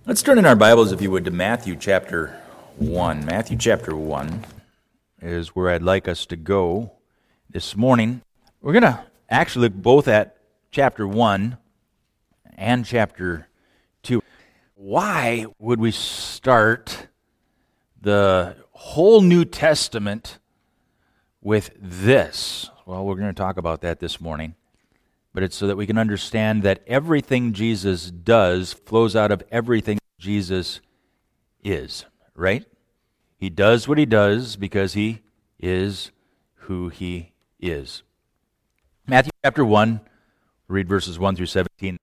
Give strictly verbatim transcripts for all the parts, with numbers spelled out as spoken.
Let's turn in our Bibles, if you would, to Matthew chapter one. Matthew chapter one is where I'd like us to go this morning. We're going to actually look both at chapter one and chapter two. Why would we start the whole New Testament with this? Well, we're going to talk about that this morning. But it's so that we can understand that everything Jesus does flows out of everything Jesus is, right? He does what he does because he is who he is. Matthew chapter one, read verses one through seventeen.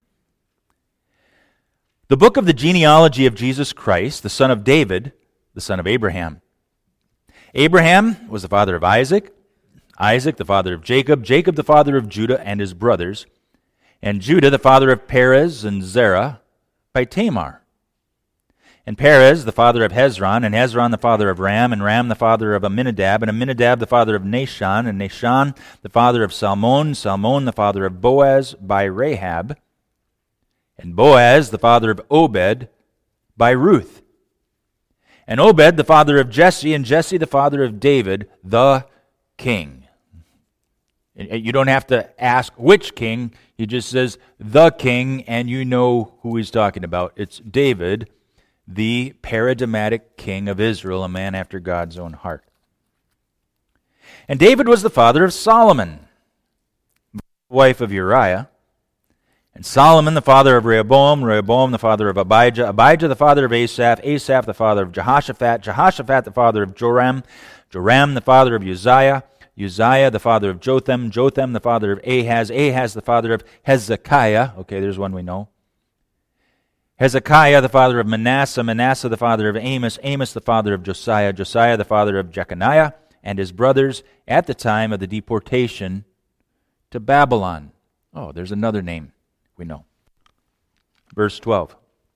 The book of the genealogy of Jesus Christ, the son of David, the son of Abraham. Abraham was the father of Isaac, Isaac the father of Jacob, Jacob the father of Judah and his brothers, and Judah the father of Perez and Zerah by Tamar. And Perez the father of Hezron, and Hezron the father of Ram, and Ram the father of Amminadab, and Amminadab the father of Nahshon, and Nahshon the father of Salmon, Salmon the father of Boaz by Rahab, and Boaz the father of Obed by Ruth, and Obed the father of Jesse, and Jesse the father of David, the king. You don't have to ask which king. He just says the king, and you know who he's talking about. It's David, the paradigmatic king of Israel, a man after God's own heart. And David was the father of Solomon, wife of Uriah, and Solomon the father of Rehoboam, Rehoboam the father of Abijah, Abijah the father of Asaph, Asaph the father of Jehoshaphat, Jehoshaphat the father of Joram, Joram the father of Uzziah, Uzziah the father of Jotham, Jotham the father of Ahaz, Ahaz the father of Hezekiah. Okay, there's one we know. Hezekiah the father of Manasseh, Manasseh the father of Amos, Amos the father of Josiah, Josiah the father of Jeconiah and his brothers at the time of the deportation to Babylon. Oh, there's another name we know. Verse twelve.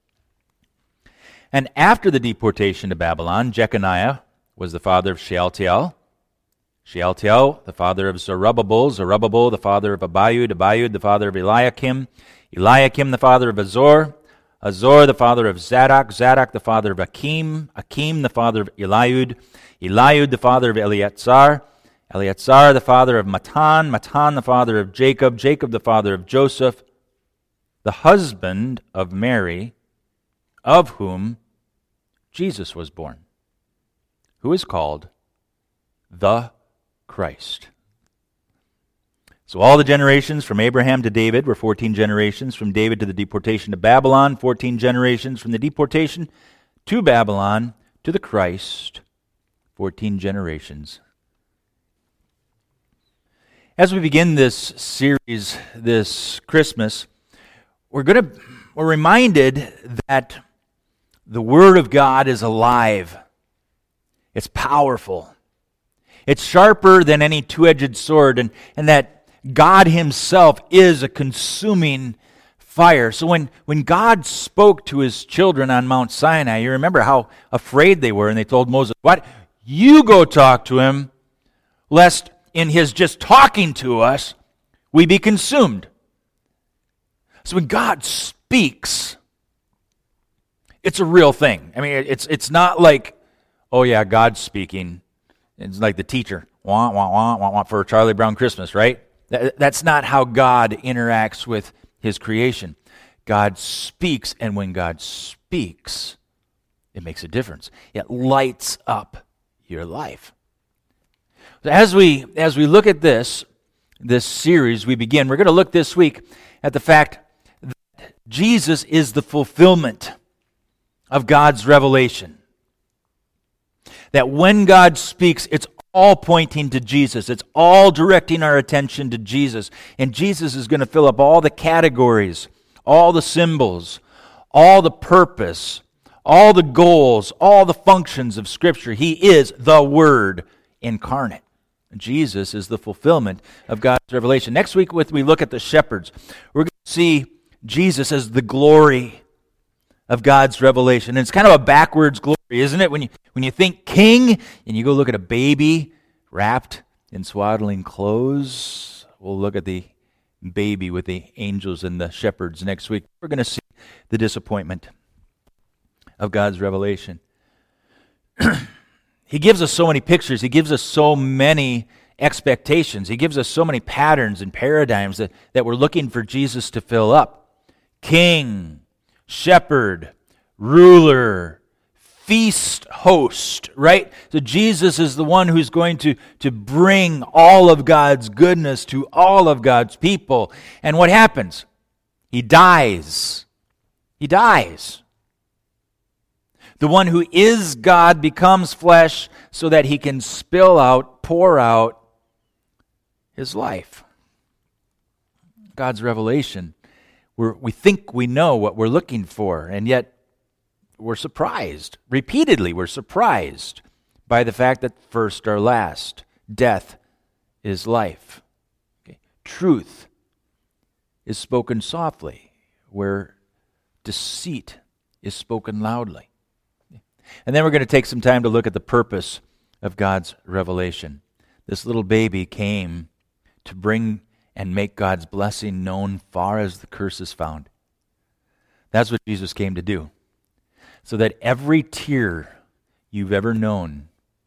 And after the deportation to Babylon, Jeconiah was the father of Shealtiel, Shealtiel, the father of Zerubbabel, Zerubbabel, the father of Abiud, Abiud, the father of Eliakim, Eliakim, the father of Azor, Azor, the father of Zadok, Zadok, the father of Akim, Akim, the father of Eliud, Eliud, the father of Eleazar, Eleazar, the father of Matan, Matan, the father of Jacob, Jacob, the father of Joseph, the husband of Mary, of whom Jesus was born, who is called the Christ. So all the generations from Abraham to David were fourteen generations, from David to the deportation to Babylon, fourteen generations, from the deportation to Babylon to the Christ, fourteen generations. As we begin this series this Christmas, we're going to we're reminded that the Word of God is alive. It's powerful. It's sharper than any two-edged sword, and, and that God Himself is a consuming fire. So when, when God spoke to His children on Mount Sinai, you remember how afraid they were, and they told Moses, "What? You go talk to Him, lest in His just talking to us, we be consumed." So when God speaks, it's a real thing. I mean, it's it's not like, oh yeah, God's speaking. It's like the teacher, wah, wah, wah, wah, wah, for Charlie Brown Christmas, right? That, that's not how God interacts with His creation. God speaks, and when God speaks, it makes a difference. It lights up your life. As we as we look at this, this series we begin, we're going to look this week at the fact that Jesus is the fulfillment of God's revelation. That when God speaks, it's all pointing to Jesus. It's all directing our attention to Jesus. And Jesus is going to fill up all the categories, all the symbols, all the purpose, all the goals, all the functions of Scripture. He is the Word incarnate. Jesus is the fulfillment of God's revelation. Next week, when we look at the shepherds, we're going to see Jesus as the glory of God's revelation. And it's kind of a backwards glory, isn't it? When you when you think king and you go look at a baby wrapped in swaddling clothes, we'll look at the baby with the angels and the shepherds next week. We're going to see the disappointment. of God's revelation. He gives us so many pictures. He gives us so many expectations. He gives us so many patterns and paradigms that, that we're looking for Jesus to fill up. King, shepherd, ruler, feast host, right? So Jesus is the one who's going to, to bring all of God's goodness to all of God's people. And what happens? He dies. He dies. The one who is God becomes flesh so that he can spill out, pour out his life. God's revelation. We're, we think we know what we're looking for, and yet we're surprised. Repeatedly, we're surprised by the fact that first or last, death is life. Okay. Truth is spoken softly, where deceit is spoken loudly. And then we're going to take some time to look at the purpose of God's revelation. This little baby came to bring and make God's blessing known far as the curse is found. That's what Jesus came to do. So that every tear you've ever known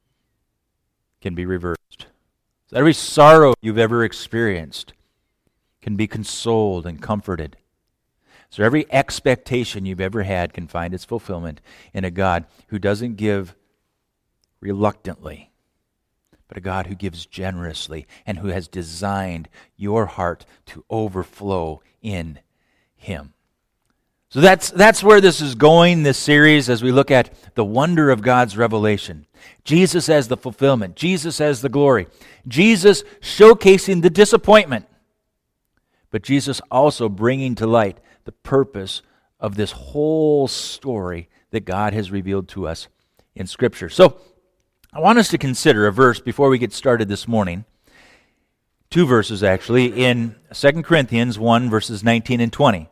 can be reversed. So every sorrow you've ever experienced can be consoled and comforted. So every expectation you've ever had can find its fulfillment in a God who doesn't give reluctantly, but a God who gives generously and who has designed your heart to overflow in Him. So that's that's where this is going, this series, as we look at the wonder of God's revelation. Jesus as the fulfillment. Jesus as the glory. Jesus showcasing the disappointment. But Jesus also bringing to light the purpose of this whole story that God has revealed to us in Scripture. So, I want us to consider a verse before we get started this morning. Two verses, actually, in Second Corinthians one, verses nineteen and twenty.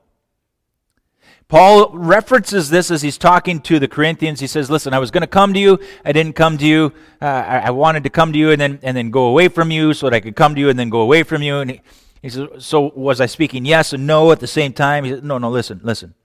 Paul references this as he's talking to the Corinthians. He says, listen, I was going to come to you. I didn't come to you. Uh, I, I wanted to come to you and then and then go away from you so that I could come to you and then go away from you. And he, he says, so was I speaking yes and no at the same time? He said, no, no, listen, listen.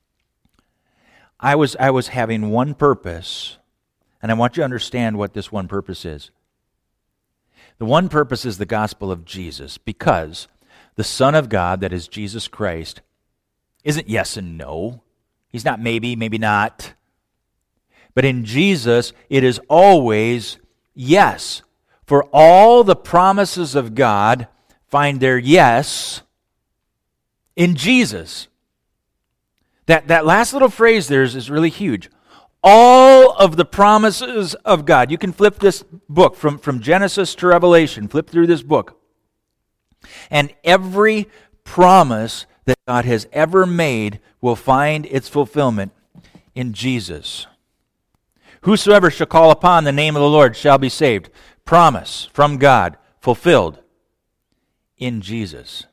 I was I was having one purpose, and I want you to understand what this one purpose is. The one purpose is the gospel of Jesus, because the Son of God, that is Jesus Christ, isn't yes and no. He's not maybe, maybe not. But in Jesus, it is always yes. For all the promises of God find their yes in Jesus. That, that last little phrase there is, is really huge. All of the promises of God. You can flip this book from, from Genesis to Revelation. Flip through this book. And every promise that God has ever made will find its fulfillment in Jesus. Whosoever shall call upon the name of the Lord shall be saved. Promise from God, fulfilled in Jesus.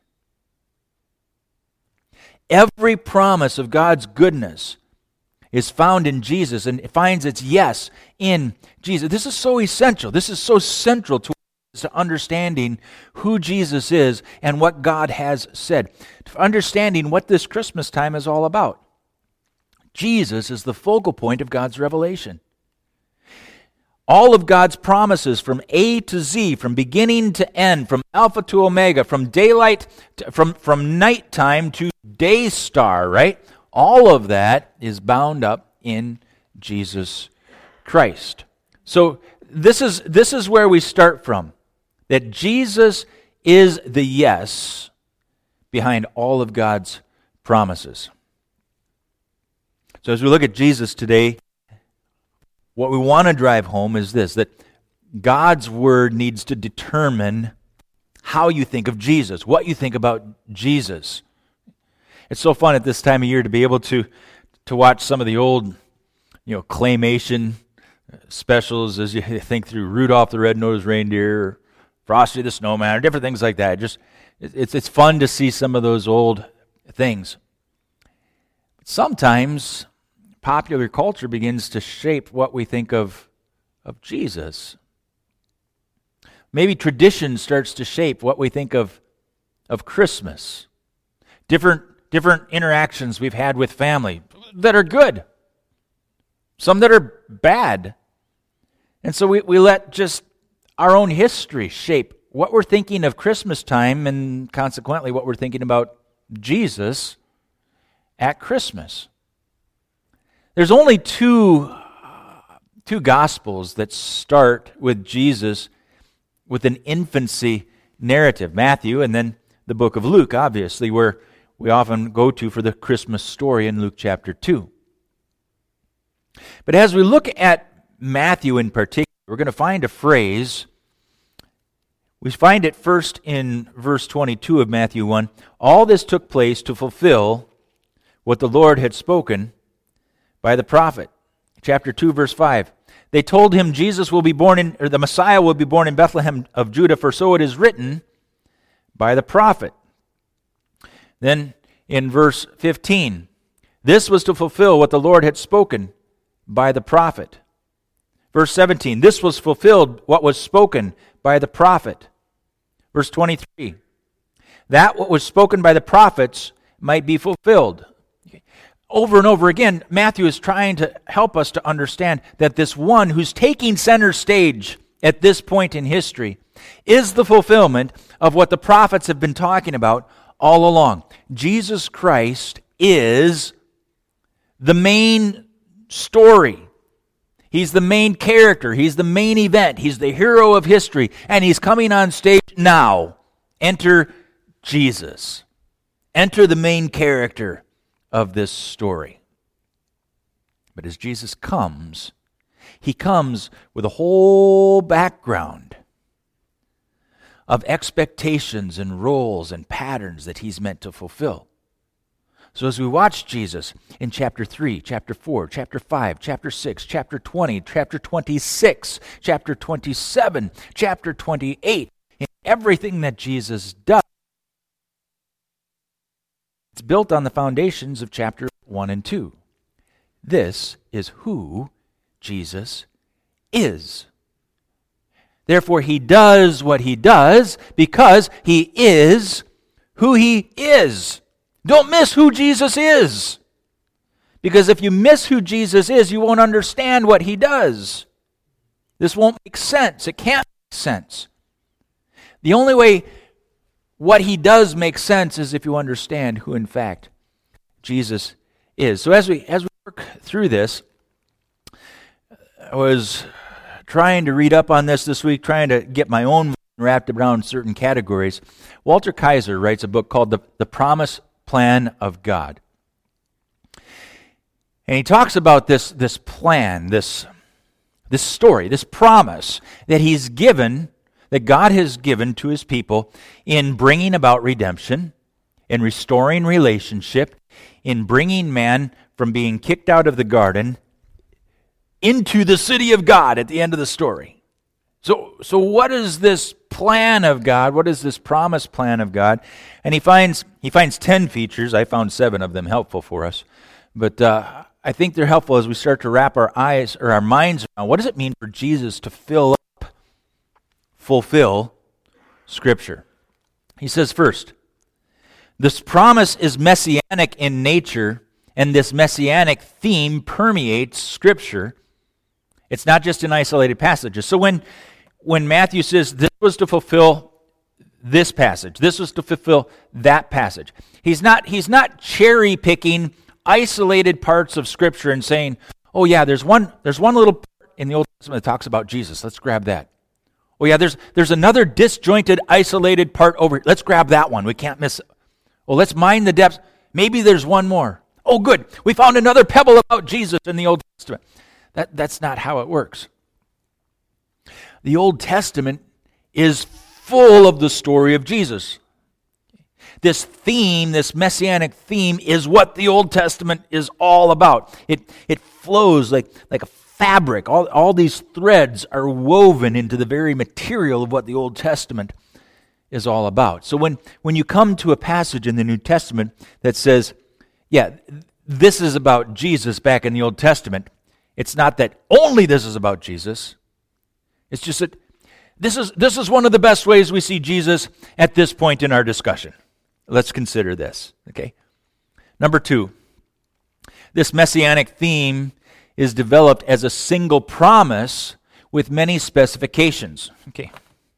Every promise of God's goodness is found in Jesus, and it finds its yes in Jesus. This is so essential. This is so central to to understanding who Jesus is and what God has said, to understanding what this Christmas time is all about. Jesus is the focal point of God's revelation. All of God's promises from A to Z, from beginning to end, from Alpha to Omega, from daylight, to, from, from nighttime to day star, right? All of that is bound up in Jesus Christ. So this is this is where we start from. That Jesus is the yes behind all of God's promises. So as we look at Jesus today, what we want to drive home is this, that God's Word needs to determine how you think of Jesus, what you think about Jesus. It's so fun at this time of year to be able to, to watch some of the old, you know, claymation specials as you think through Rudolph the Red-Nosed Reindeer, Frosty the Snowman, or different things like that. Just it's it's fun to see some of those old things. Sometimes popular culture begins to shape what we think of of Jesus. Maybe tradition starts to shape what we think of of Christmas. Different different interactions we've had with family that are good. some that are bad. And so we, we let just our own history shape what we're thinking of Christmas time and consequently what we're thinking about Jesus at Christmas. There's only two, two Gospels that start with Jesus with an infancy narrative. Matthew and then the book of Luke, obviously, where we often go to for the Christmas story in Luke chapter two. But as we look at Matthew in particular, we're going to find a phrase. We find it first in verse twenty-two of Matthew one. All this took place to fulfill what the Lord had spoken by the prophet. Chapter two, verse five. They told him Jesus will be born in, or the Messiah will be born in Bethlehem of Judah, for so it is written by the prophet. Then in verse fifteen, this was to fulfill what the Lord had spoken by the prophet. Verse seventeen, this was fulfilled what was spoken by the prophet. Verse twenty-three, that what was spoken by the prophets might be fulfilled. Over and over again, Matthew is trying to help us to understand that this one who's taking center stage at this point in history is the fulfillment of what the prophets have been talking about all along. Jesus Christ is the main story. He's the main character. He's the main event. He's the hero of history. And he's coming on stage now. Enter Jesus. Enter the main character of this story. But as Jesus comes, he comes with a whole background of expectations and roles and patterns that he's meant to fulfill. So as we watch Jesus in chapter three, chapter four, chapter five, chapter six, chapter twenty, chapter twenty-six, chapter twenty-seven, chapter twenty-eight, in everything that Jesus does, it's built on the foundations of chapter one and two. This is who Jesus is. Therefore, he does what he does because he is who he is. Don't miss who Jesus is. Because if you miss who Jesus is, you won't understand what he does. This won't make sense. It can't make sense. The only way what he does make sense is if you understand who, in fact, Jesus is. So as we as we work through this, I was trying to read up on this this week, trying to get my own wrapped around certain categories. Walter Kaiser writes a book called The, the Promise Plan of God. And he talks about this, this plan, this, this story, this promise that he's given, that God has given to his people in bringing about redemption, in restoring relationship, in bringing man from being kicked out of the garden into the city of God at the end of the story. So, so what is this plan of God? What is this promise plan of God? And he finds he finds ten features. I found seven of them helpful for us. But uh, I think they're helpful as we start to wrap our eyes or our minds around what does it mean for Jesus to fill up, fulfill Scripture. He says first, this promise is messianic in nature, and this messianic theme permeates Scripture. It's not just in isolated passages. So when, when Matthew says this was to fulfill this passage, this was to fulfill that passage, he's not, he's not cherry-picking isolated parts of Scripture and saying, oh yeah, there's one, there's one little part in the Old Testament that talks about Jesus. Let's grab that. Oh yeah, there's, there's another disjointed, isolated part over here. Let's grab that one. We can't miss it. Well, let's mine the depths. Maybe there's one more. Oh good, we found another pebble about Jesus in the Old Testament. That, that's not how it works. The Old Testament is full of the story of Jesus. This theme, this messianic theme, is what the Old Testament is all about. It, it flows like, like a fabric. All, all these threads are woven into the very material of what the Old Testament is all about. So when, when you come to a passage in the New Testament that says, yeah, this is about Jesus back in the Old Testament, it's not that only this is about Jesus. It's just that this is this is one of the best ways we see Jesus at this point in our discussion. Let's consider this, okay? Number two, this messianic theme is developed as a single promise with many specifications. Okay.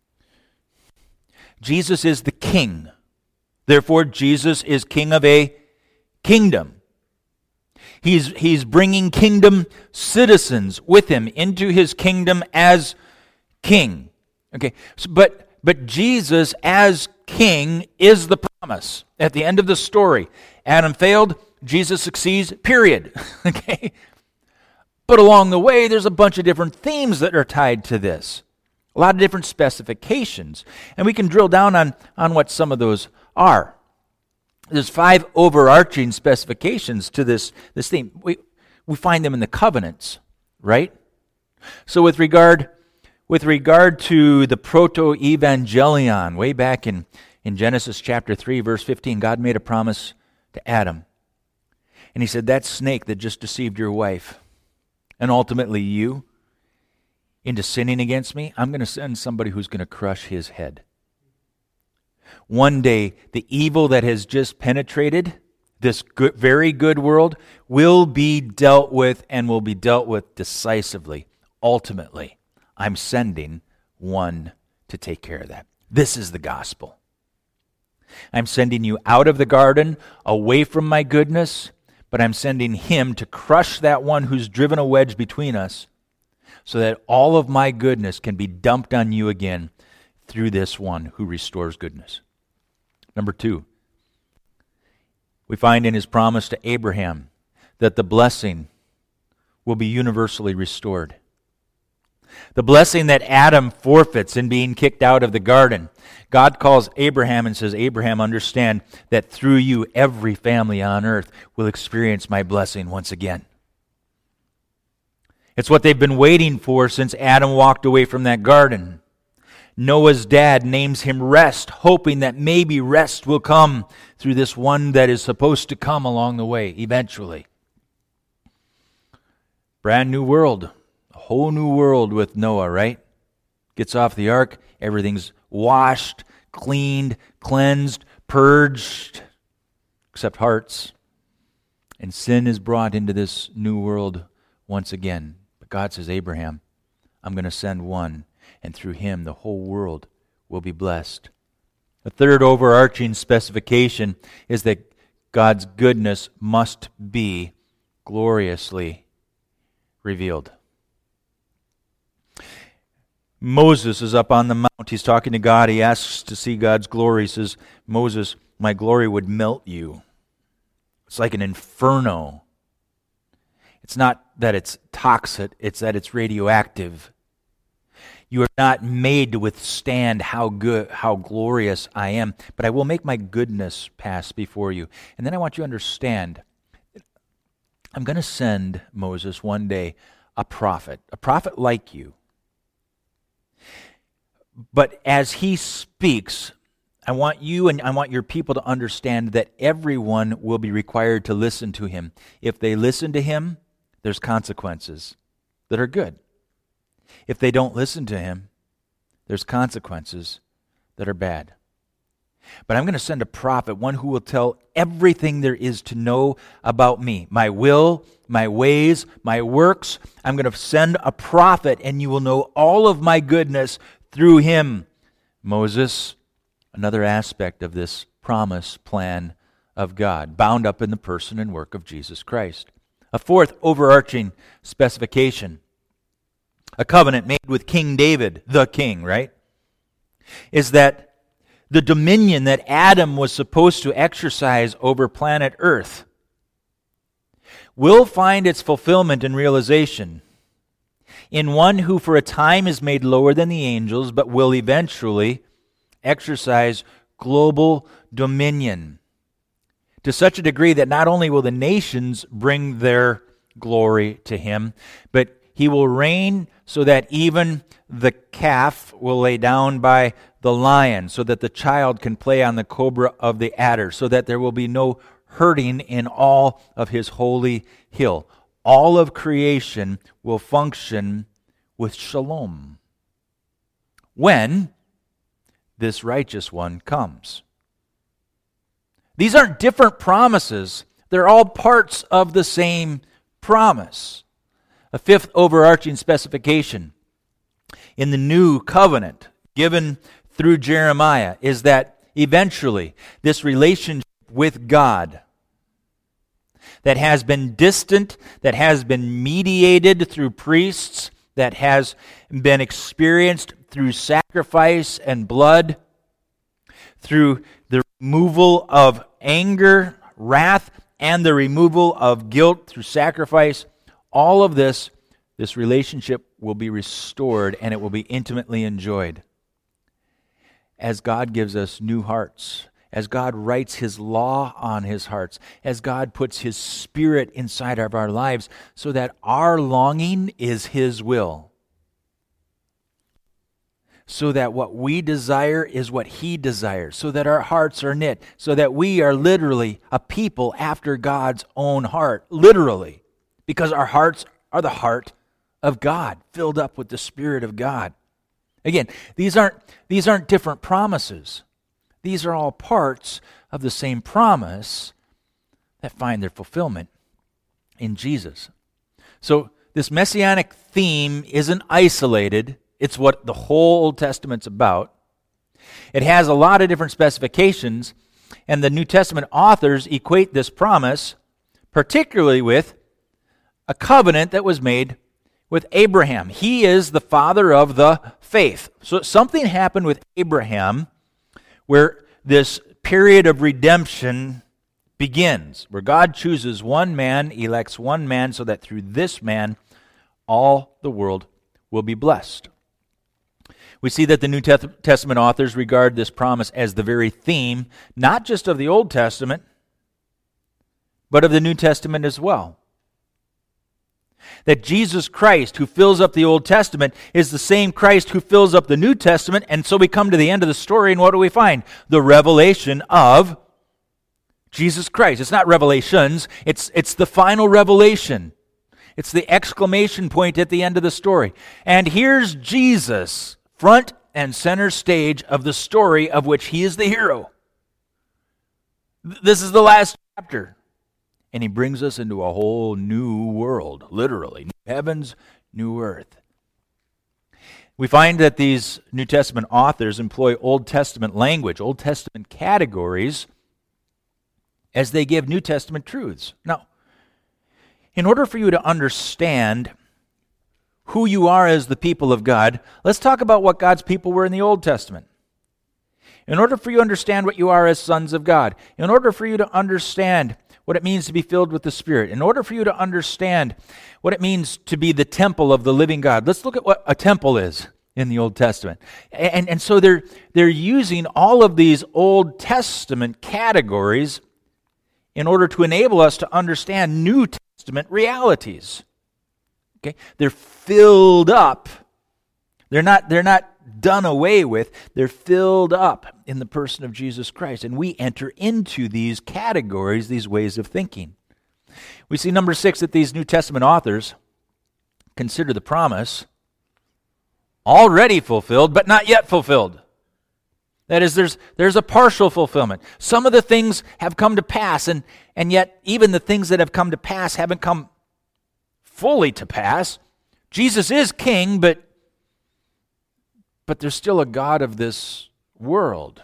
Jesus is the king. Therefore, Jesus is king of a kingdom. He's, he's bringing kingdom citizens with him into his kingdom as king. Okay, so, but, but Jesus as king is the promise. At the end of the story, Adam failed, Jesus succeeds, period. Okay? But along the way, there's a bunch of different themes that are tied to this. A lot of different specifications. And we can drill down on, on what some of those are. There's five overarching specifications to this, this theme. We, we find them in the covenants, right? So with regard, with regard to the proto-evangelion, way back in, in Genesis chapter three, verse fifteen, God made a promise to Adam. And he said, that snake that just deceived your wife, and ultimately you, into sinning against me, I'm going to send somebody who's going to crush his head. One day, the evil that has just penetrated this good, very good world will be dealt with, and will be dealt with decisively. Ultimately, I'm sending one to take care of that. This is the gospel. I'm sending you out of the garden, away from my goodness, but I'm sending him to crush that one who's driven a wedge between us, so that all of my goodness can be dumped on you again through this one who restores goodness. Number two, we find in his promise to Abraham that the blessing will be universally restored. The blessing that Adam forfeits in being kicked out of the garden, God calls Abraham and says, Abraham, understand that through you every family on earth will experience my blessing once again. It's what they've been waiting for since Adam walked away from that garden. Noah's dad names him Rest, hoping that maybe rest will come through this one that is supposed to come along the way, eventually. Brand new world. A whole new world with Noah, right? Gets off the ark, everything's washed, cleaned, cleansed, purged, except hearts. And sin is brought into this new world once again. But God says, Abraham, I'm going to send one, and through him the whole world will be blessed. The third overarching specification is that God's goodness must be gloriously revealed. Moses is up on the mount. He's talking to God. He asks to see God's glory. He says, Moses, my glory would melt you. It's like an inferno. It's not that it's toxic, it's that it's radioactive. You are not made to withstand how good, how glorious I am, but I will make my goodness pass before you. And then I want you to understand, I'm going to send Moses one day a prophet, a prophet like you. But as he speaks, I want you and I want your people to understand that everyone will be required to listen to him. If they listen to him, there's consequences that are good. If they don't listen to him, there's consequences that are bad. But I'm going to send a prophet, one who will tell everything there is to know about me, my will, my ways, my works. I'm going to send a prophet, and you will know all of my goodness through him. Moses, another aspect of this promise plan of God, bound up in the person and work of Jesus Christ. A fourth overarching specification, a covenant made with King David, the king, right, is that the dominion that Adam was supposed to exercise over planet Earth will find its fulfillment and realization in one who for a time is made lower than the angels, but will eventually exercise global dominion to such a degree that not only will the nations bring their glory to him, but he will reign so that even the calf will lay down by the lion, so that the child can play on the cobra of the adder, so that there will be no hurting in all of his holy hill. All of creation will function with shalom when this righteous one comes. These aren't different promises. They're all parts of the same promise. A fifth overarching specification in the new covenant given through Jeremiah is that eventually this relationship with God that has been distant, that has been mediated through priests, that has been experienced through sacrifice and blood, through the removal of anger, wrath, and the removal of guilt through sacrifice, all of this, this relationship will be restored and it will be intimately enjoyed. As God gives us new hearts, as God writes His law on His hearts, as God puts His Spirit inside of our lives so that our longing is His will. So that what we desire is what He desires, so that our hearts are knit, so that we are literally a people after God's own heart, literally, because our hearts are the heart of God, filled up with the Spirit of God. Again, these aren't, these aren't different promises. These are all parts of the same promise that find their fulfillment in Jesus. So this messianic theme isn't isolated. It's what the whole Old Testament's about. It has a lot of different specifications, and the New Testament authors equate this promise particularly with a covenant that was made with Abraham. He is the father of the faith. So something happened with Abraham where this period of redemption begins, where God chooses one man, elects one man, so that through this man, all the world will be blessed. We see that the New Testament authors regard this promise as the very theme, not just of the Old Testament, but of the New Testament as well. That Jesus Christ, who fills up the Old Testament, is the same Christ who fills up the New Testament, and so we come to the end of the story, and what do we find? The revelation of Jesus Christ. It's not revelations, it's, it's the final revelation. It's the exclamation point at the end of the story. And here's Jesus, front and center stage of the story of which He is the hero. This is the last chapter. And He brings us into a whole new world, literally. New heavens, new earth. We find that these New Testament authors employ Old Testament language, Old Testament categories, as they give New Testament truths. Now, in order for you to understand who you are as the people of God, let's talk about what God's people were in the Old Testament. In order for you to understand what you are as sons of God, in order for you to understand what it means to be filled with the Spirit, in order for you to understand what it means to be the temple of the living God, let's look at what a temple is in the Old Testament. And, and so they're, they're using all of these Old Testament categories in order to enable us to understand New Testament realities. Okay? They're filled up. They're not, they're not done away with. They're filled up in the person of Jesus Christ. And we enter into these categories, these ways of thinking. We see, number six, that these New Testament authors consider the promise already fulfilled, but not yet fulfilled. That is, there's, there's a partial fulfillment. Some of the things have come to pass, and, and yet even the things that have come to pass haven't come fully to pass. Jesus is king, but but there's still a God of this world.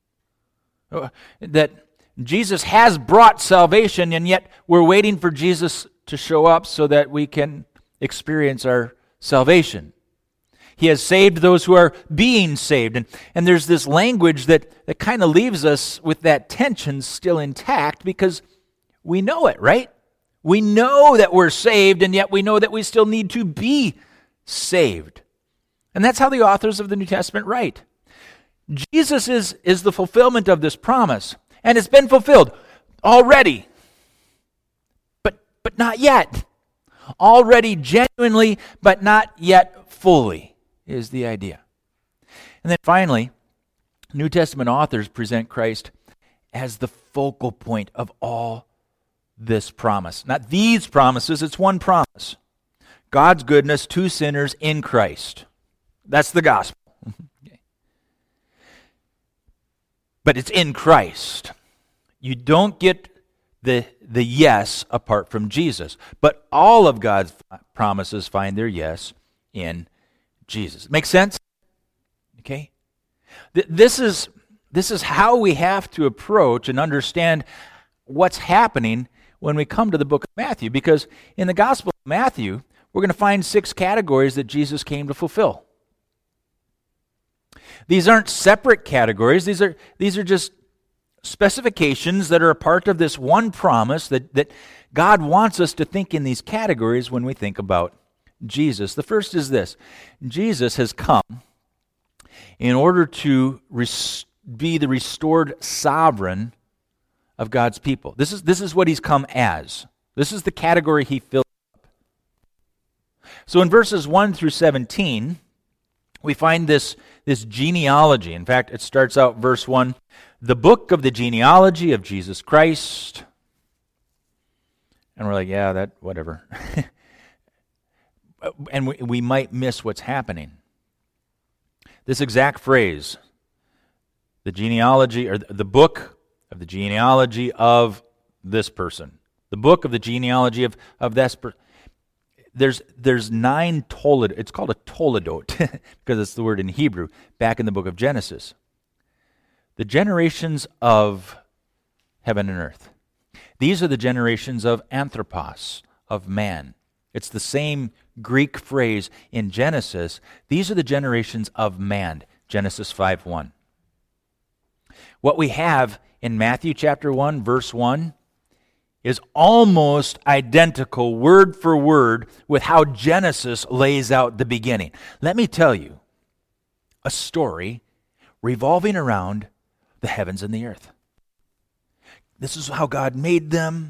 That Jesus has brought salvation, and yet we're waiting for Jesus to show up so that we can experience our salvation. He has saved those who are being saved. And, and there's this language that, that kind of leaves us with that tension still intact because we know it, right? We know that we're saved, and yet we know that we still need to be saved. And that's how the authors of the New Testament write. Jesus is, is the fulfillment of this promise, and it's been fulfilled already, but, but not yet. Already genuinely, but not yet fully is the idea. And then finally, New Testament authors present Christ as the focal point of all this promise. Not these promises, it's one promise. God's goodness to sinners in Christ. That's the gospel. Okay. But it's in Christ. You don't get the, the yes apart from Jesus. But all of God's promises find their yes in Jesus. Make sense? Okay? Th- this is, this is how we have to approach and understand what's happening when we come to the book of Matthew. Because in the Gospel of Matthew, we're going to find six categories that Jesus came to fulfill. These aren't separate categories. These are, these are just specifications that are a part of this one promise that, that God wants us to think in these categories when we think about Jesus. The first is this: Jesus has come in order to res- be the restored sovereign of God's people. This is, this is what he's come as. This is the category he filled up. So in verses one through seventeen, we find this, this genealogy. In fact, it starts out verse one, the book of the genealogy of Jesus Christ. And we're like, yeah, that, whatever. And we, we might miss what's happening. This exact phrase, the genealogy, or the book of the genealogy of this person. The book of the genealogy of, of this person. There's there's nine Toledot. It's called a Toledot because it's the word in Hebrew, back in the book of Genesis. The generations of heaven and earth. These are the generations of anthropos, of man. It's the same Greek phrase in Genesis. These are the generations of man, Genesis five one. What we have in Matthew chapter one, verse one, is almost identical, word for word, with how Genesis lays out the beginning. Let me tell you a story revolving around the heavens and the earth. This is how God made them,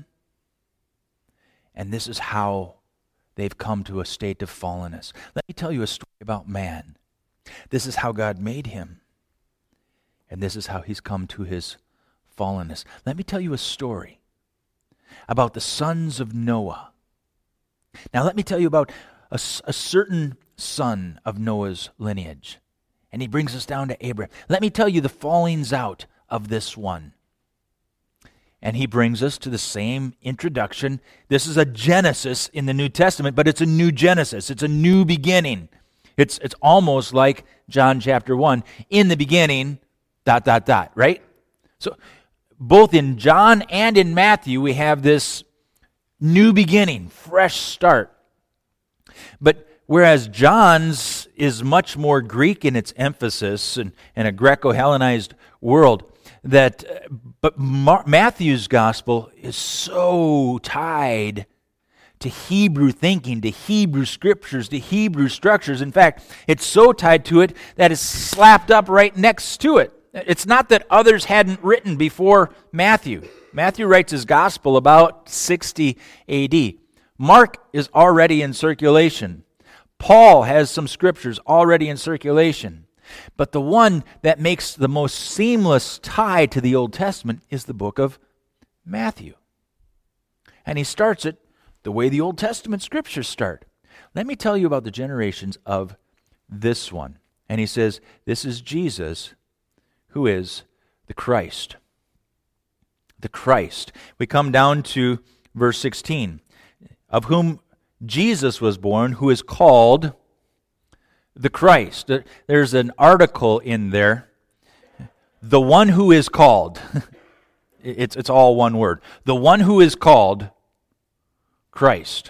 and this is how they've come to a state of fallenness. Let me tell you a story about man. This is how God made him, and this is how he's come to his fallenness. Let me tell you a story about the sons of Noah. Now let me tell you about a, a certain son of Noah's lineage. And he brings us down to Abraham. Let me tell you the fallings out of this one. And he brings us to the same introduction. This is a Genesis in the New Testament, but it's a new Genesis. It's a new beginning. It's, it's almost like John chapter one. In the beginning, dot, dot, dot, right? So both in John and in Matthew, we have this new beginning, fresh start. But whereas John's is much more Greek in its emphasis and, and a Greco-Hellenized world, that but Mar- Matthew's gospel is so tied to Hebrew thinking, to Hebrew scriptures, to Hebrew structures. In fact, it's so tied to it that it's slapped up right next to it. It's not that others hadn't written before Matthew. Matthew writes his gospel about sixty A D. Mark is already in circulation. Paul has some scriptures already in circulation. But the one that makes the most seamless tie to the Old Testament is the book of Matthew. And he starts it the way the Old Testament scriptures start. Let me tell you about the generations of this one. And he says, this is Jesus, who is the Christ. The Christ. We come down to verse sixteen. Of whom Jesus was born, who is called the Christ. There's an article in there. The one who is called. It's, it's all one word. The one who is called Christ.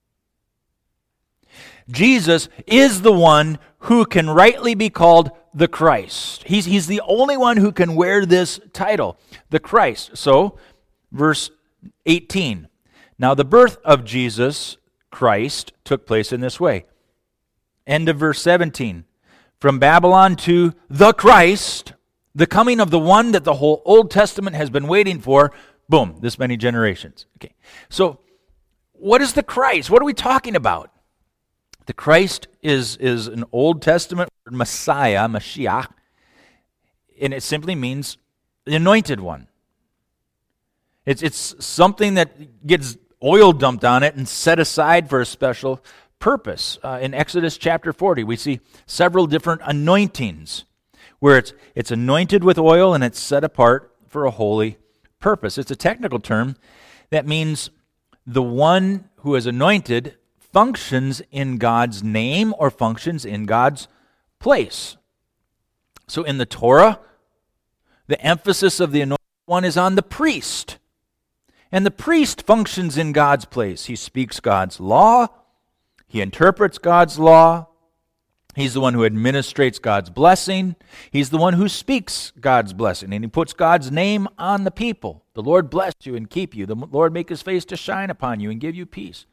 Jesus is the one who can rightly be called the Christ. He's, he's the only one who can wear this title, the Christ. So, verse eighteen. Now the birth of Jesus Christ took place in this way. End of verse seventeen. From Babylon to the Christ, the coming of the one that the whole Old Testament has been waiting for. Boom, this many generations. Okay. So, what is the Christ? What are we talking about? The Christ is, is an Old Testament word, Messiah, Mashiach, and it simply means the anointed one. It's, it's something that gets oil dumped on it and set aside for a special purpose. Uh, in Exodus chapter forty, we see several different anointings where it's, it's anointed with oil and it's set apart for a holy purpose. It's a technical term That means the one who is anointed functions in God's name or functions in God's place. So in the Torah, the emphasis of the anointed one is on the priest. And the priest functions in God's place. He speaks God's law. He interprets God's law. He's the one who administrates God's blessing. He's the one who speaks God's blessing. And he puts God's name on the people. The Lord bless you and keep you. The Lord make his face to shine upon you and give you peace.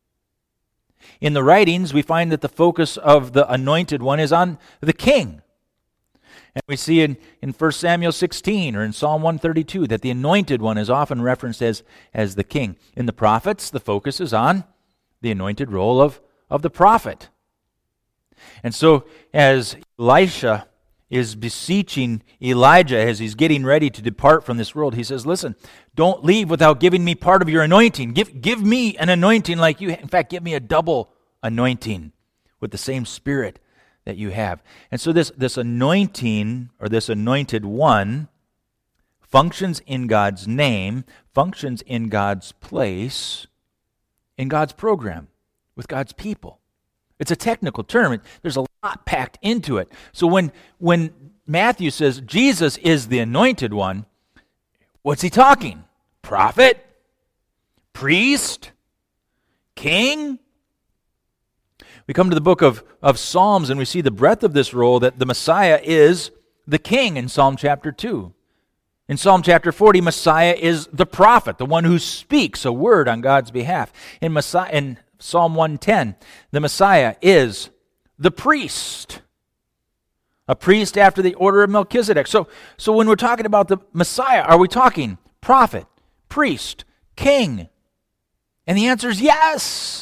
In the writings, we find that the focus of the anointed one is on the king. And we see in, in First Samuel sixteen or in Psalm one thirty-two that the anointed one is often referenced as, as the king. In the prophets, the focus is on the anointed role of, of the prophet. And so as Elisha is beseeching Elijah as he's getting ready to depart from this world, he says, listen, don't leave without giving me part of your anointing. Give, give me an anointing like you. In fact, give me a double anointing with the same spirit that you have. And so this, this anointing, or this anointed one, functions in God's name, functions in God's place, in God's program, with God's people. It's a technical term. There's a lot packed into it. So when, when Matthew says Jesus is the anointed one, what's he talking? Prophet? Priest? King? We come to the book of, of Psalms and we see the breadth of this role, that the Messiah is the king in Psalm chapter two. In Psalm chapter forty, Messiah is the prophet, the one who speaks a word on God's behalf. In, Messiah, in Psalm one ten, the Messiah is the priest, a priest after the order of Melchizedek. So, so when we're talking about the Messiah, are we talking prophet, priest, king? And the answer is yes.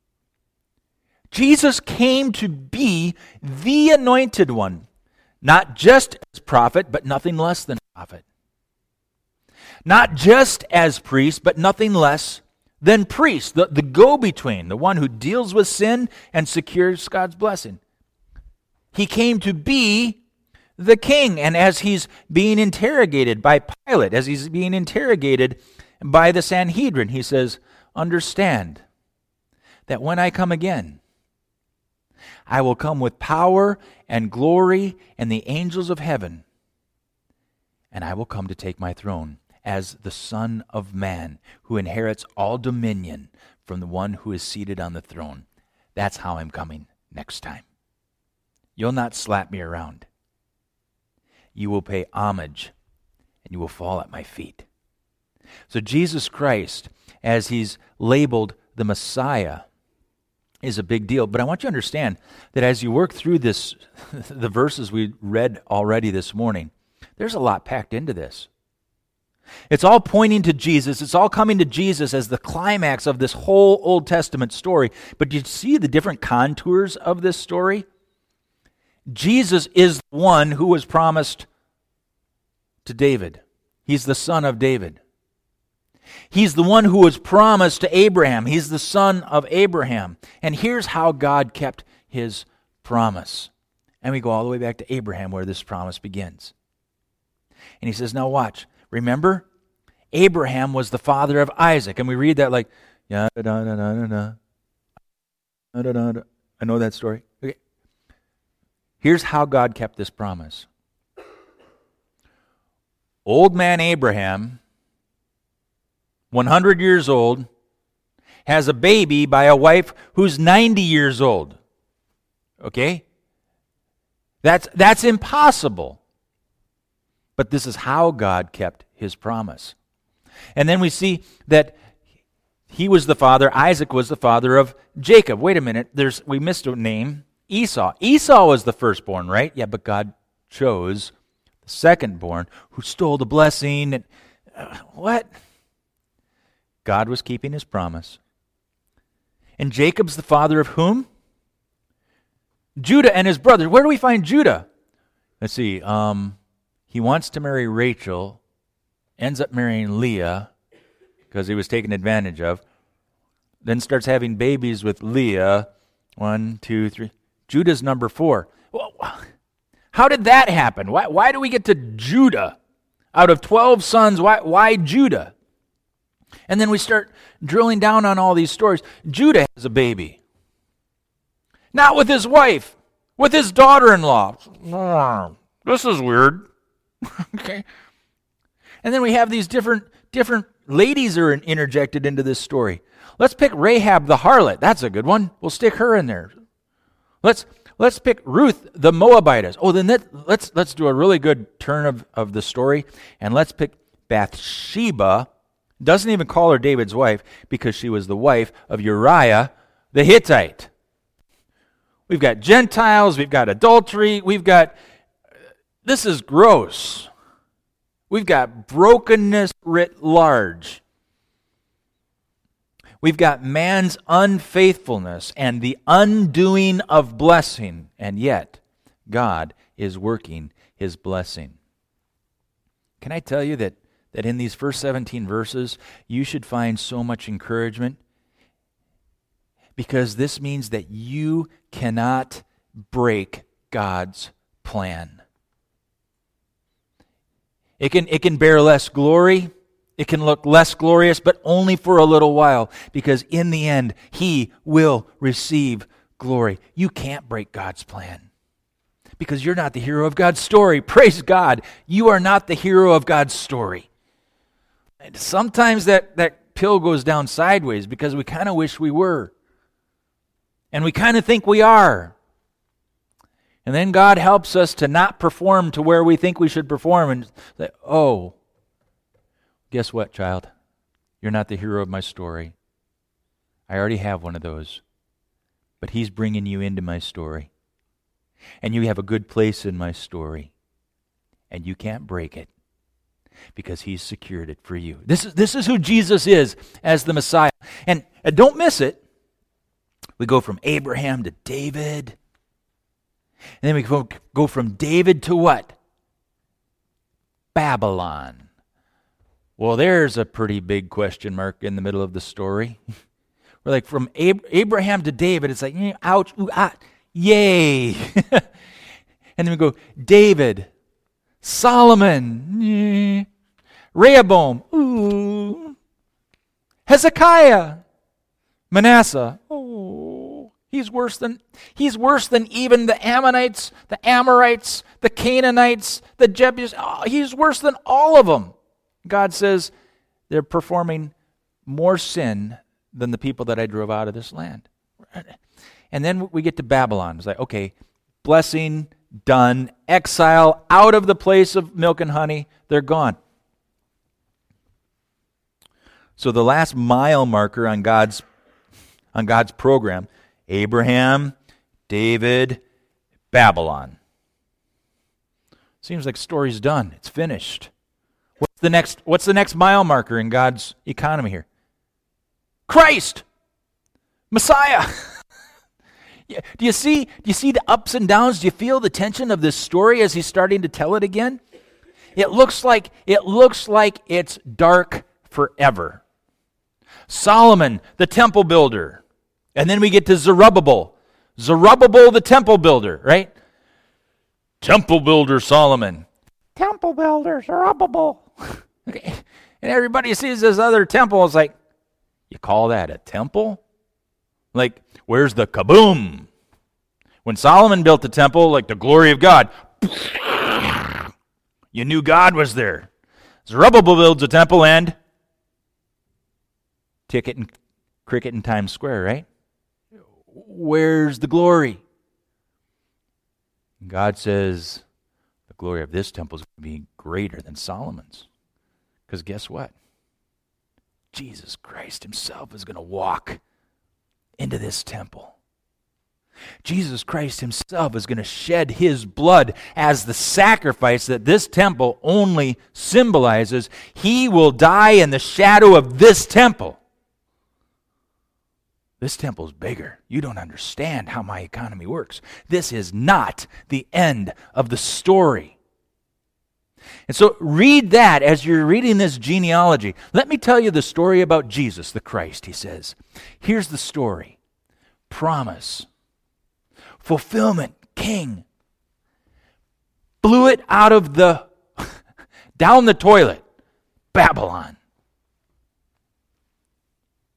Jesus came to be the anointed one, not just as prophet, but nothing less than prophet. Not just as priest, but nothing less than priest, the, the go-between, the one who deals with sin and secures God's blessing. He came to be the king, and as he's being interrogated by Pilate, as he's being interrogated by the Sanhedrin, he says, understand that when I come again, I will come with power and glory and the angels of heaven, and I will come to take my throne as the Son of Man, who inherits all dominion from the one who is seated on the throne. That's how I'm coming next time. You'll not slap me around. You will pay homage, and you will fall at my feet. So Jesus Christ, as he's labeled the Messiah, is a big deal. But I want you to understand that as you work through this, the verses we read already this morning, there's a lot packed into this. It's all pointing to Jesus. It's all coming to Jesus as the climax of this whole Old Testament story. But do you see the different contours of this story? Jesus is the one who was promised to David. He's the son of David. He's the one who was promised to Abraham. He's the son of Abraham. And here's how God kept his promise. And we go all the way back to Abraham where this promise begins. And he says, now watch. Remember, Abraham was the father of Isaac. And we read that like, yeah, da, da, da, da, da, da, da, da. I know that story. Okay. Here's how God kept this promise. Old man Abraham, one hundred years old, has a baby by a wife who's ninety years old. Okay? That's, that's impossible. But this is how God kept his promise. And then we see that he was the father, Isaac was the father of Jacob. Wait a minute, there's we missed a name, Esau. Esau was the firstborn, right? Yeah, but God chose the secondborn who stole the blessing. And, uh, what? God was keeping his promise. And Jacob's the father of whom? Judah and his brothers. Where do we find Judah? Let's see. Um, he wants to marry Rachel, ends up marrying Leah because he was taken advantage of, then starts having babies with Leah. One, two, three. Judah's number four. Well, how did that happen? Why, why do we get to Judah? Out of twelve sons, why, why Judah? And then we start drilling down on all these stories. Judah has a baby. Not with his wife, with his daughter-in-law. This is weird. Okay. And then we have these different different ladies are interjected into this story. Let's pick Rahab the harlot. That's a good one. We'll stick her in there. Let's let's pick Ruth the Moabitess. Oh, then that, let's let's do a really good turn of, of the story, and let's pick Bathsheba. Doesn't even call her David's wife because she was the wife of Uriah the Hittite. We've got Gentiles, we've got adultery, we've got, this is gross. We've got brokenness writ large. We've got man's unfaithfulness and the undoing of blessing, and yet God is working his blessing. Can I tell you that, that in these first seventeen verses, you should find so much encouragement? Because this means that you cannot break God's plan. It can, it can bear less glory. It can look less glorious, but only for a little while, because in the end, he will receive glory. You can't break God's plan because you're not the hero of God's story. Praise God. You are not the hero of God's story. And sometimes that, that pill goes down sideways because we kind of wish we were. And we kind of think we are. And then God helps us to not perform to where we think we should perform and say, oh, guess what, child? You're not the hero of my story. I already have one of those. But he's bringing you into my story. And you have a good place in my story. And you can't break it because he's secured it for you. This is, this is who Jesus is as the Messiah. And uh, don't miss it. We go from Abraham to David. And then we go, go from David to what? Babylon. Well, there's a pretty big question mark in the middle of the story. We're like from Ab- Abraham to David, it's like, ouch, ooh, ah, yay. And then we go, David, Solomon, Rehoboam, ooh, Hezekiah, Manasseh, oh, he's worse than he's worse than even the Ammonites, the Amorites, the Canaanites, the Jebusites. Oh, he's worse than all of them. God says they're performing more sin than the people that I drove out of this land. And then we get to Babylon. It's like, okay, blessing, done, exile, out of the place of milk and honey, they're gone. So the last mile marker on God's on God's program, Abraham, David, Babylon. Seems like story's done. It's finished. What's the next what's the next mile marker in God's economy here? Christ. Messiah. Do you see do you see the ups and downs? Do you feel the tension of this story as he's starting to tell it again? It looks like it looks like it's dark forever. Solomon, the temple builder. And then we get to Zerubbabel. Zerubbabel, the temple builder, right? Temple builder Solomon. Temple builder Zerubbabel. Okay. And everybody sees this other temple. It's like, you call that a temple? Like, where's the kaboom? When Solomon built the temple, like the glory of God, you knew God was there. Zerubbabel builds a temple and ticket and cricket in Times Square, right? Where's the glory? God says the glory of this temple is going to be greater than Solomon's. Because guess what? Jesus Christ himself is going to walk into this temple. Jesus Christ himself is going to shed his blood as the sacrifice that this temple only symbolizes. He will die in the shadow of this temple. This temple's bigger. You don't understand how my economy works. This is not the end of the story. And so read that as you're reading this genealogy. Let me tell you the story about Jesus, the Christ, he says. Here's the story. Promise. Fulfillment. King. Blew it out of the, down the toilet. Babylon.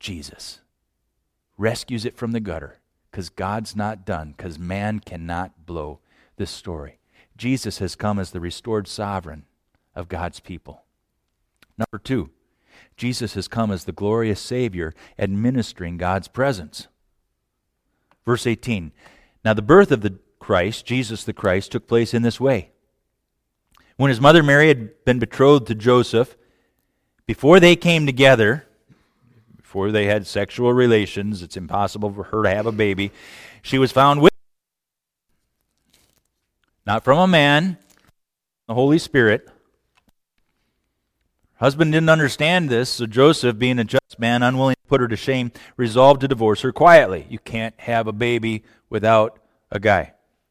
Jesus. Rescues it from the gutter because God's not done, because man cannot blow this story. Jesus has come as the restored sovereign of God's people. Number two, Jesus has come as the glorious Savior administering God's presence. Verse eighteen, now the birth of the Christ, Jesus the Christ, took place in this way. When his mother Mary had been betrothed to Joseph, before they came together, before they had sexual relations, it's impossible for her to have a baby, she was found with, not from a man, the Holy Spirit. Her husband didn't understand this, so Joseph, being a just man, unwilling to put her to shame, resolved to divorce her quietly. You can't have a baby without a guy.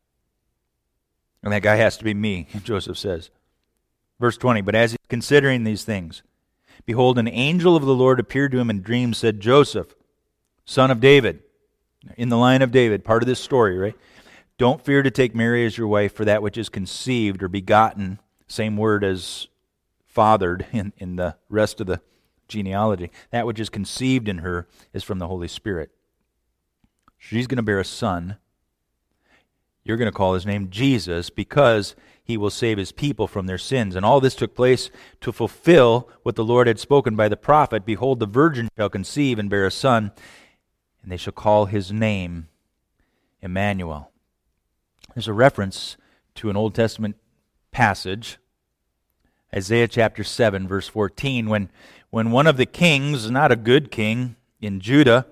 And that guy has to be me, Joseph says. Verse twenty, but as he's considering these things, behold, an angel of the Lord appeared to him in dreams, said, Joseph, son of David, in the line of David, part of this story, right? Don't fear to take Mary as your wife, for that which is conceived or begotten, same word as fathered in, in the rest of the genealogy, that which is conceived in her is from the Holy Spirit. She's going to bear a son. You're going to call his name Jesus, because he will save his people from their sins. And all this took place to fulfill what the Lord had spoken by the prophet. Behold, the virgin shall conceive and bear a son, and they shall call his name Emmanuel. There's a reference to an Old Testament passage, Isaiah chapter seven, verse fourteen, when, when one of the kings, not a good king, in Judah,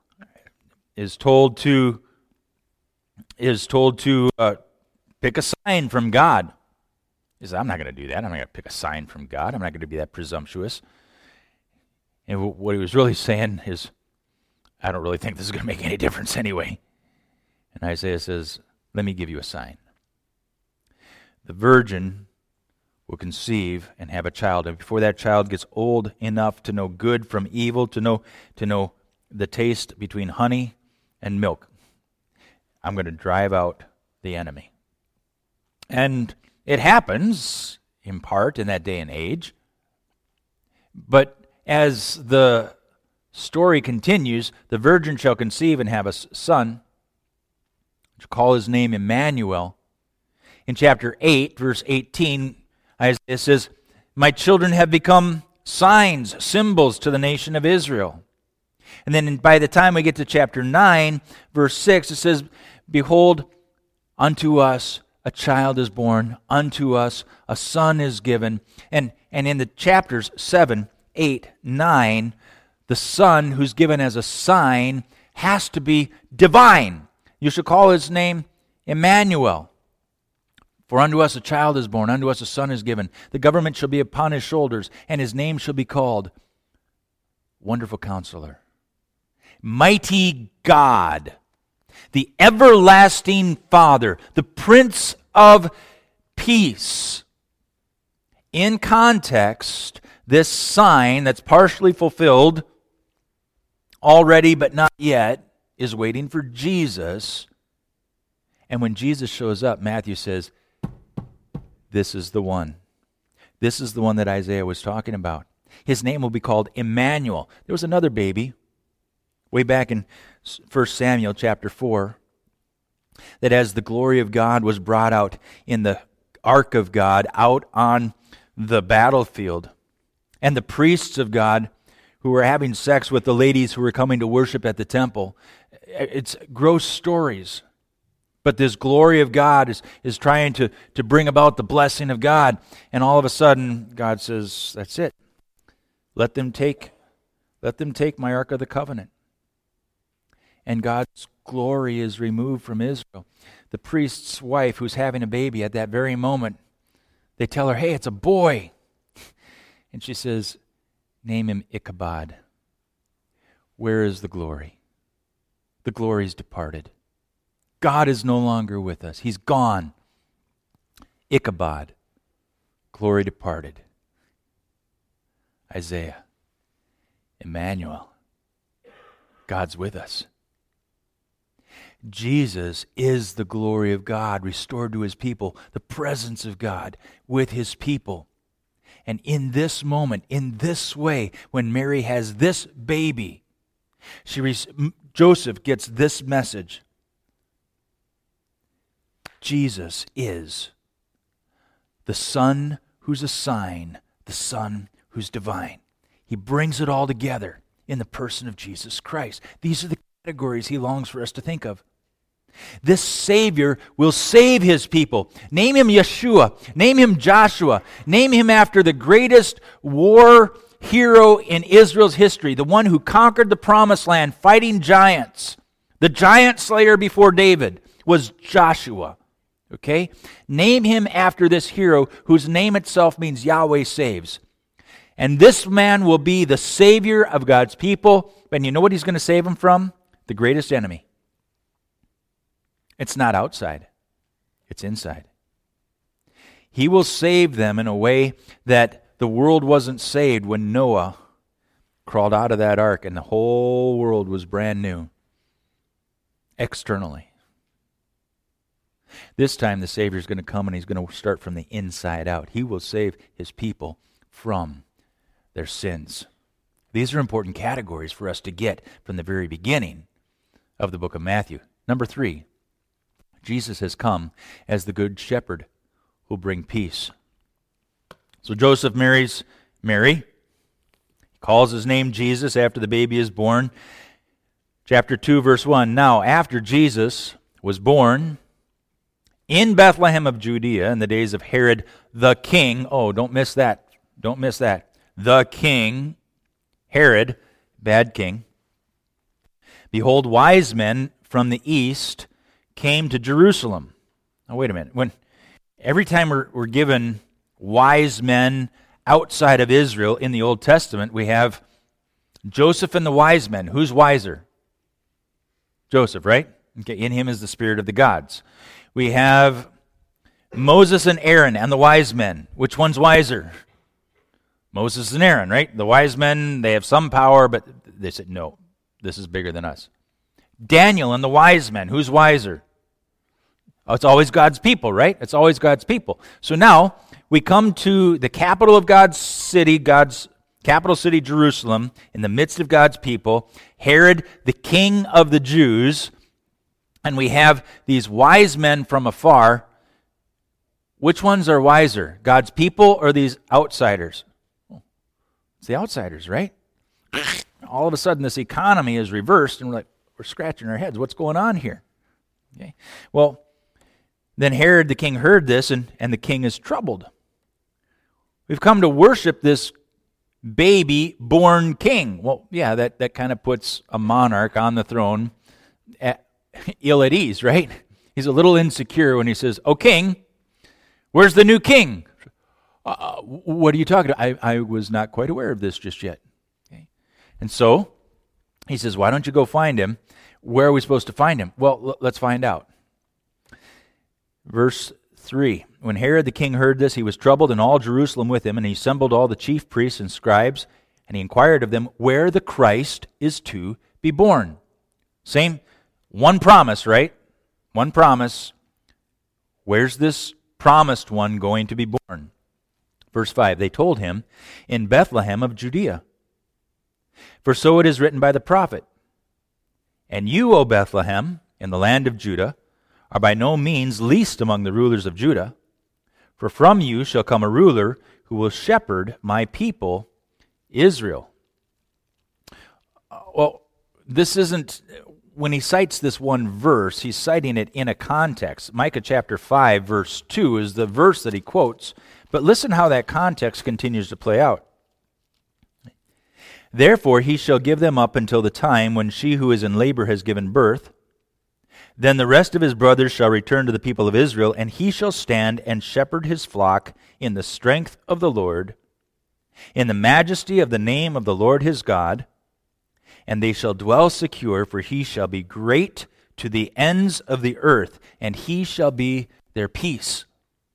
is told to is told to uh, pick a sign from God. He says, I'm not going to do that. I'm not going to pick a sign from God. I'm not going to be that presumptuous. And w- what he was really saying is, I don't really think this is going to make any difference anyway. And Isaiah says, let me give you a sign. The virgin will conceive and have a child, and before that child gets old enough to know good from evil, to know to know the taste between honey and milk, I'm going to drive out the enemy. And it happens, in part, in that day and age. But as the story continues, the virgin shall conceive and have a son, to call his name Emmanuel. In chapter eight, verse eighteen, Isaiah says, my children have become signs, symbols to the nation of Israel. And then by the time we get to chapter nine, verse six, it says, behold, unto us a child is born, unto us a son is given. And, and in the chapters seven, eight, nine, the son who's given as a sign has to be divine. You shall call his name Emmanuel. For unto us a child is born, unto us a son is given. The government shall be upon his shoulders, and his name shall be called Wonderful Counselor, Mighty God, the Everlasting Father, the Prince of Peace. In context, this sign that's partially fulfilled, already but not yet, is waiting for Jesus. And when Jesus shows up, Matthew says, this is the one. This is the one that Isaiah was talking about. His name will be called Emmanuel. There was another baby way back in First Samuel chapter four, that as the glory of God was brought out in the ark of God out on the battlefield, and the priests of God who were having sex with the ladies who were coming to worship at the temple, it's gross stories. But this glory of God is, is trying to, to bring about the blessing of God. And all of a sudden, God says, that's it. Let them take, let them take my Ark of the Covenant. And God's glory is removed from Israel. The priest's wife, who's having a baby at that very moment, they tell her, hey, it's a boy. And she says, name him Ichabod. Where is the glory? The glory's departed. God is no longer with us. He's gone. Ichabod. Glory departed. Isaiah. Emmanuel. God's with us. Jesus is the glory of God restored to his people, the presence of God with his people. And in this moment, in this way, when Mary has this baby, She re- Joseph gets this message. Jesus is the Son who's a sign, the Son who's divine. He brings it all together in the person of Jesus Christ. These are the categories he longs for us to think of. This Savior will save his people. Name him Yeshua. Name him Joshua. Name him after the greatest war hero in Israel's history, the one who conquered the promised land fighting giants. The giant slayer before David was Joshua. Okay? Name him after this hero whose name itself means Yahweh saves. And this man will be the Savior of God's people. And you know what he's going to save them from? The greatest enemy. It's not outside. It's inside. He will save them in a way that the world wasn't saved when Noah crawled out of that ark and the whole world was brand new. Externally. This time the Savior is going to come and he's going to start from the inside out. He will save his people from their sins. These are important categories for us to get from the very beginning of the book of Matthew. Number three, Jesus has come as the good shepherd who will bring peace. So Joseph marries Mary. He calls his name Jesus after the baby is born. Chapter two, verse one. Now, after Jesus was born in Bethlehem of Judea in the days of Herod the king. Oh, don't miss that. Don't miss that. The king, Herod, bad king. Behold, wise men from the east came to Jerusalem. Now, wait a minute. When every time we're, we're given wise men outside of Israel in the Old Testament, we have Joseph and the wise men. Who's wiser? Joseph, right? Okay, in him is the spirit of the gods. We have Moses and Aaron and the wise men. Which one's wiser? Moses and Aaron, right? The wise men, they have some power, but they said, no, this is bigger than us. Daniel and the wise men. Who's wiser? Oh, it's always God's people, right? It's always God's people. So now we come to the capital of God's city, God's capital city, Jerusalem, in the midst of God's people, Herod, the king of the Jews, and we have these wise men from afar. Which ones are wiser, God's people or these outsiders? It's the outsiders, right? All of a sudden, this economy is reversed, and we're like, we're scratching our heads. What's going on here? Okay. Well, then Herod the king heard this, and, and the king is troubled. We've come to worship this baby-born king. Well, yeah, that, that kind of puts a monarch on the throne at, ill at ease, right? He's a little insecure when he says, "Oh, king, where's the new king?" Uh, what are you talking about? I, I was not quite aware of this just yet. Okay. And so he says, why don't you go find him? Where are we supposed to find him? Well, l- let's find out. Verse three. When Herod the king heard this, he was troubled, and all Jerusalem with him, and he assembled all the chief priests and scribes, and he inquired of them where the Christ is to be born. Same, one promise, right? One promise. Where's this promised one going to be born? Verse five, they told him, in Bethlehem of Judea. For so it is written by the prophet, and you, O Bethlehem, in the land of Judah, are by no means least among the rulers of Judah, for from you shall come a ruler who will shepherd my people, Israel. Uh, well, this isn't, when he cites this one verse, he's citing it in a context. Micah chapter five, verse two is the verse that he quotes. But listen how that context continues to play out. Therefore he shall give them up until the time when she who is in labor has given birth. Then the rest of his brothers shall return to the people of Israel, and he shall stand and shepherd his flock in the strength of the Lord, in the majesty of the name of the Lord his God. And they shall dwell secure, for he shall be great to the ends of the earth, and he shall be their peace.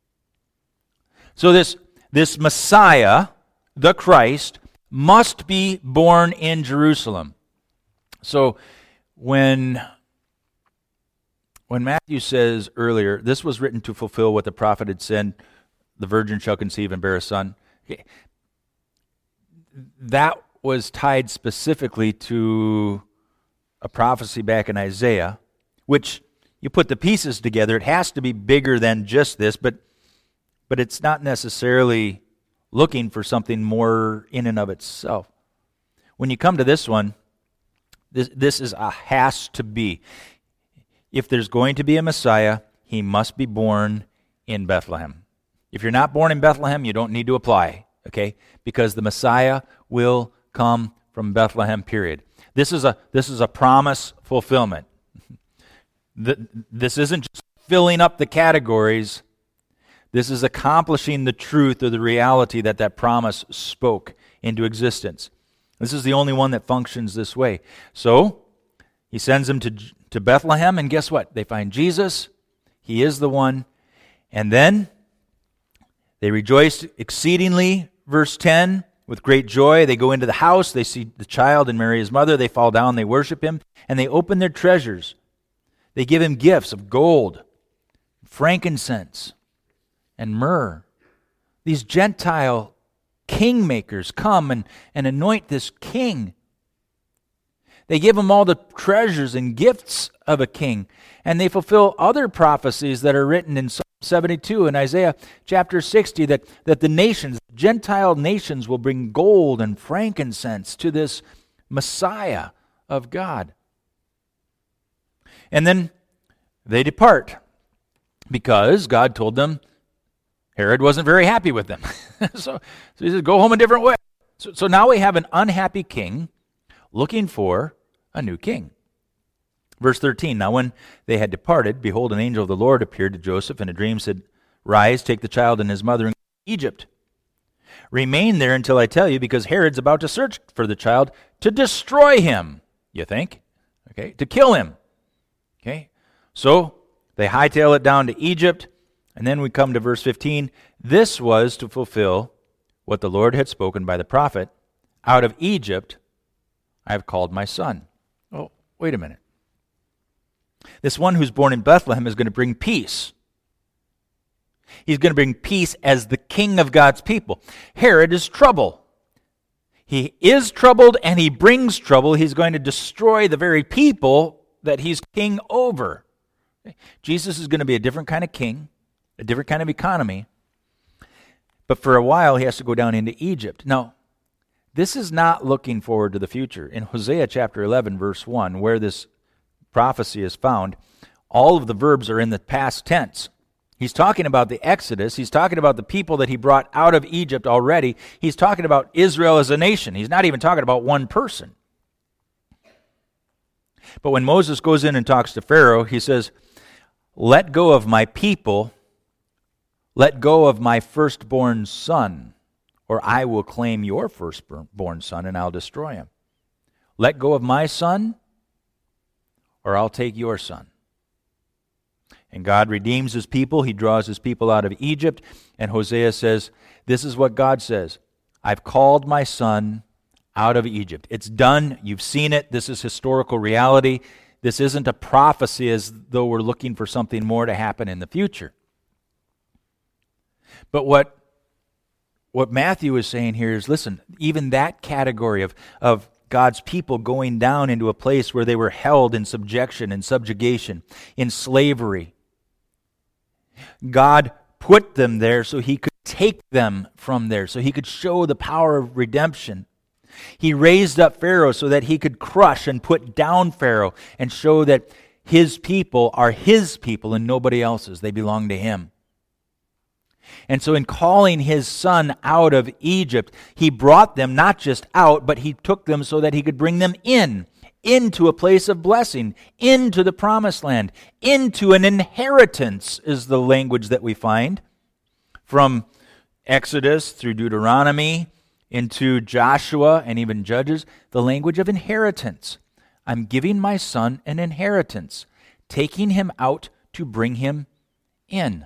So this, this Messiah, the Christ, must be born in Jerusalem. So when, when Matthew says earlier, this was written to fulfill what the prophet had said, the virgin shall conceive and bear a son, that was tied specifically to a prophecy back in Isaiah, which you put the pieces together, it has to be bigger than just this, but but it's not necessarily looking for something more in and of itself. When you come to this one, this, this is a has to be. If there's going to be a Messiah, he must be born in Bethlehem. If you're not born in Bethlehem, you don't need to apply, okay? Because the Messiah will come from Bethlehem, period. This is a this is a promise fulfillment. This isn't just filling up the categories. This is accomplishing the truth or the reality that that promise spoke into existence. This is the only one that functions this way. So, he sends them to, to Bethlehem, and guess what? They find Jesus. He is the one. And then, they rejoiced exceedingly, verse ten, with great joy. They go into the house. They see the child and Mary his mother. They fall down. They worship him. And they open their treasures. They give him gifts of gold, frankincense, and myrrh. These Gentile kingmakers come and, and anoint this king. They give him all the treasures and gifts of a king. And they fulfill other prophecies that are written in Psalm seventy-two and Isaiah chapter sixty that, that the nations, Gentile nations, will bring gold and frankincense to this Messiah of God. And then they depart because God told them Herod wasn't very happy with them. so, so he says, go home a different way. So, so now we have an unhappy king looking for a new king. Verse thirteen, now when they had departed, behold, an angel of the Lord appeared to Joseph in a dream, said, rise, take the child and his mother and go to Egypt. Remain there until I tell you, because Herod's about to search for the child to destroy him, you think? Okay, to kill him. Okay, so they hightail it down to Egypt, and then we come to verse fifteen. This was to fulfill what the Lord had spoken by the prophet, out of Egypt I have called my son. Oh, wait a minute. This one who's born in Bethlehem is going to bring peace. He's going to bring peace as the king of God's people. Herod is trouble. He is troubled and he brings trouble. He's going to destroy the very people that he's king over. Jesus is going to be a different kind of king, a different kind of economy. But for a while, he has to go down into Egypt. Now, this is not looking forward to the future. In Hosea chapter eleven, verse one, where this prophecy is found, all of the verbs are in the past tense. He's talking about the Exodus. He's talking about the people that he brought out of Egypt already. He's talking about Israel as a nation. He's not even talking about one person. But when Moses goes in and talks to Pharaoh, he says, let go of my people, let go of my firstborn son, or I will claim your firstborn son and I'll destroy him. Let go of my son, or I'll take your son. And God redeems his people. He draws his people out of Egypt. And Hosea says, this is what God says. I've called my son out of Egypt. It's done. You've seen it. This is historical reality. This isn't a prophecy as though we're looking for something more to happen in the future. But what, what Matthew is saying here is, listen, even that category of, of God's people going down into a place where they were held in subjection and subjugation, in slavery, God put them there so he could take them from there, so he could show the power of redemption. He raised up Pharaoh so that he could crush and put down Pharaoh and show that his people are his people and nobody else's. They belong to him. And so in calling his son out of Egypt, he brought them not just out, but he took them so that he could bring them in, into a place of blessing, into the promised land, into an inheritance is the language that we find from Exodus through Deuteronomy into Joshua and even Judges, the language of inheritance. I'm giving my son an inheritance, taking him out to bring him in.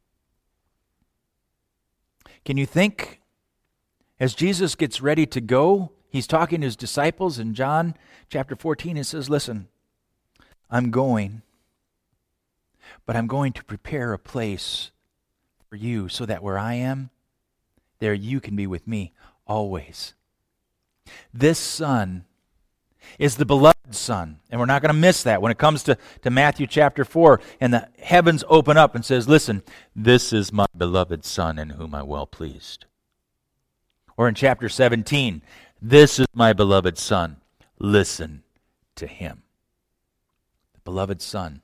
Can you think, as Jesus gets ready to go, he's talking to his disciples in John chapter fourteen, he says, listen, I'm going, but I'm going to prepare a place for you so that where I am, there you can be with me always. This son is the beloved Son. And we're not going to miss that when it comes to, to Matthew chapter four, and the heavens open up and says, listen, this is my beloved Son in whom I'm well pleased. Or in chapter seventeen, this is my beloved Son, listen to him. The beloved Son,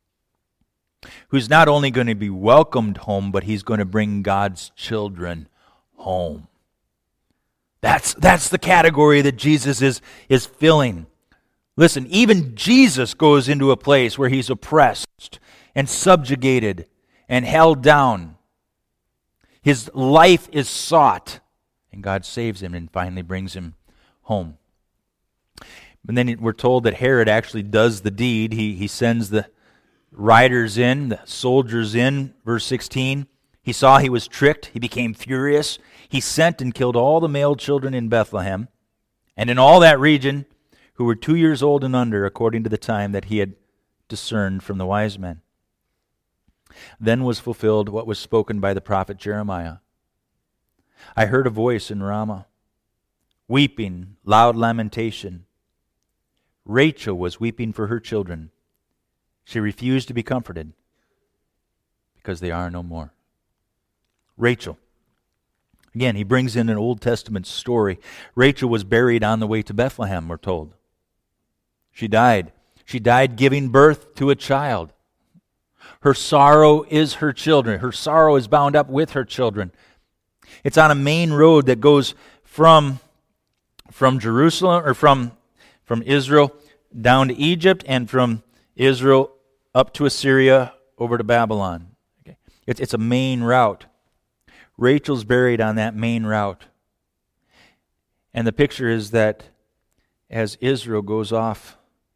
who's not only going to be welcomed home, but he's going to bring God's children home. That's, that's the category that Jesus is, is filling. Listen, even Jesus goes into a place where he's oppressed and subjugated and held down. His life is sought, and God saves him and finally brings him home. And then we're told that Herod actually does the deed. He, he sends the riders in, the soldiers in, verse sixteen. He saw he was tricked. He became furious. He sent and killed all the male children in Bethlehem and in all that region who were two years old and under, according to the time that he had discerned from the wise men. Then was fulfilled what was spoken by the prophet Jeremiah. I heard a voice in Ramah, weeping, loud lamentation. Rachel was weeping for her children. She refused to be comforted because they are no more. Rachel. Again, he brings in an Old Testament story. Rachel was buried on the way to Bethlehem, we're told. She died. She died giving birth to a child. Her sorrow is her children. Her sorrow is bound up with her children. It's on a main road that goes from, from Jerusalem, or from, from Israel down to Egypt, and from Israel up to Assyria, over to Babylon. Okay. It's, it's a main route. Rachel's buried on that main route. And the picture is that as Israel goes off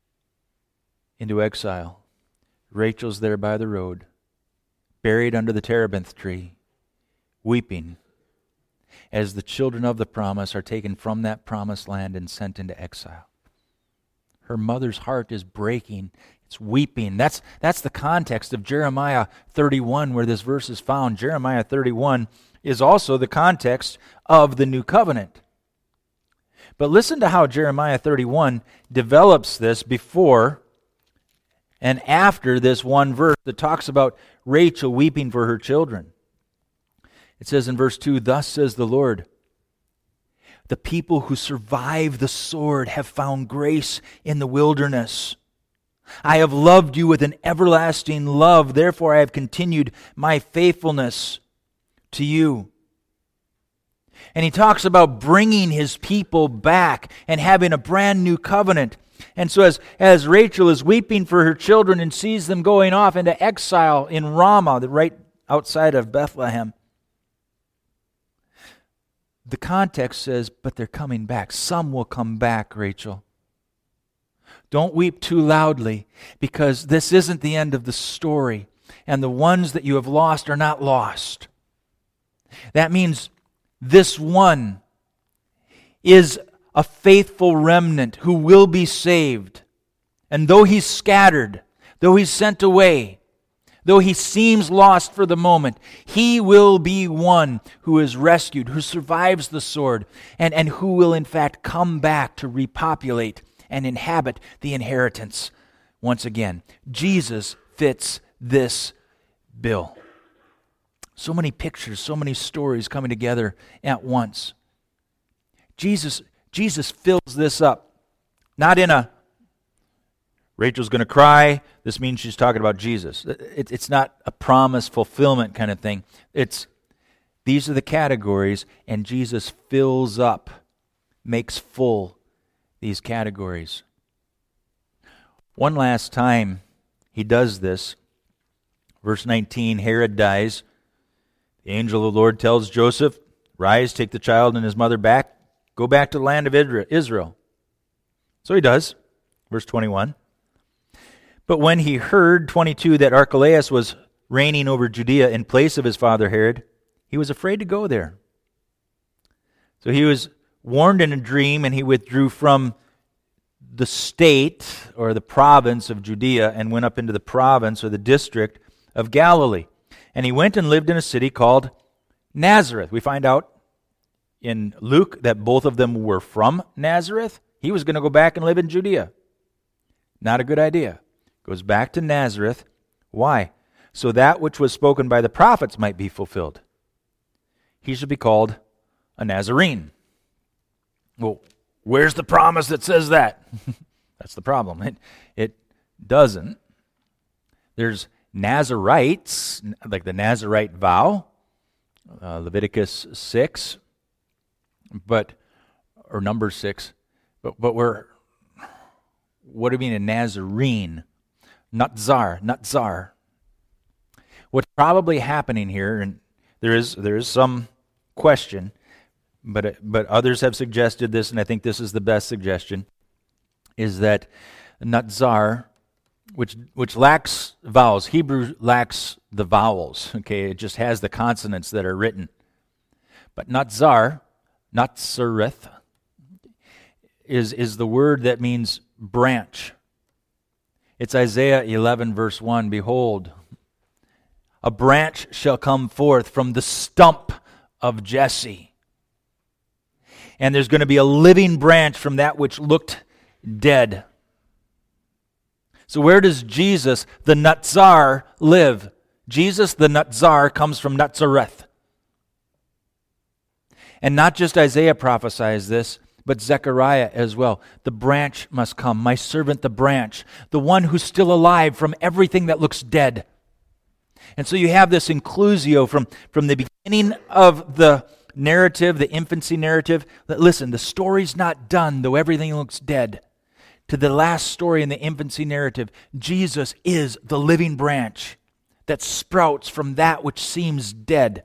into exile, Rachel's there by the road, buried under the terebinth tree, weeping, as the children of the promise are taken from that promised land and sent into exile. Her mother's heart is breaking. It's weeping. That's, that's the context of Jeremiah thirty-one, where this verse is found. Jeremiah thirty-one is also the context of the new covenant. But listen to how Jeremiah thirty-one develops this before and after this one verse that talks about Rachel weeping for her children. It says in verse two, thus says the Lord, the people who survive the sword have found grace in the wilderness. I have loved you with an everlasting love, therefore I have continued my faithfulness to you. And he talks about bringing his people back and having a brand new covenant. And so as, as Rachel is weeping for her children and sees them going off into exile in Ramah, right outside of Bethlehem, the context says, but they're coming back. Some will come back, Rachel. Don't weep too loudly, because this isn't the end of the story, and the ones that you have lost are not lost. That means this one is a faithful remnant who will be saved. And though he's scattered, though he's sent away, though he seems lost for the moment, he will be one who is rescued, who survives the sword, and, and who will in fact come back to repopulate and inhabit the inheritance once again. Jesus fits this bill. So many pictures, so many stories coming together at once. Jesus, Jesus fills this up. Not in a, Rachel's going to cry, this means she's talking about Jesus. It, it's not a promise fulfillment kind of thing. It's, these are the categories, and Jesus fills up, makes full these categories. One last time he does this. Verse nineteen, Herod dies. The angel of the Lord tells Joseph, rise, take the child and his mother back, go back to the land of Israel. So he does. Verse twenty-one. But when he heard, twenty-two, that Archelaus was reigning over Judea in place of his father Herod, he was afraid to go there. So he was warned in a dream, and he withdrew from the state or the province of Judea and went up into the province or the district of Galilee. And he went and lived in a city called Nazareth. We find out in Luke that both of them were from Nazareth. He was going to go back and live in Judea. Not a good idea. Goes back to Nazareth. Why? So that which was spoken by the prophets might be fulfilled. He should be called a Nazarene. Well, where's the promise that says that? That's the problem. It, it doesn't. There's Nazarites, like the Nazarite vow, uh, Leviticus six, but or number six, but but we're what do you mean a Nazarene? Not czar, not czar. What's probably happening here, and there is there is some question, but but others have suggested this, and I think this is the best suggestion, is that Natzar, which which lacks vowels. Hebrew lacks the vowels. Okay, it just has the consonants that are written. But Natzar, Natzareth, is is the word that means branch. It's Isaiah eleven verse one. Behold, a branch shall come forth from the stump of Jesse. And there's going to be a living branch from that which looked dead. So where does Jesus, the Natzar, live? Jesus, the Natzar, comes from Nazareth. And not just Isaiah prophesies this, but Zechariah as well. The branch must come, my servant the branch, the one who's still alive from everything that looks dead. And so you have this inclusio from, from the beginning of the narrative, the infancy narrative, that listen, the story's not done, though everything looks dead. To the last story in the infancy narrative, Jesus is the living branch that sprouts from that which seems dead.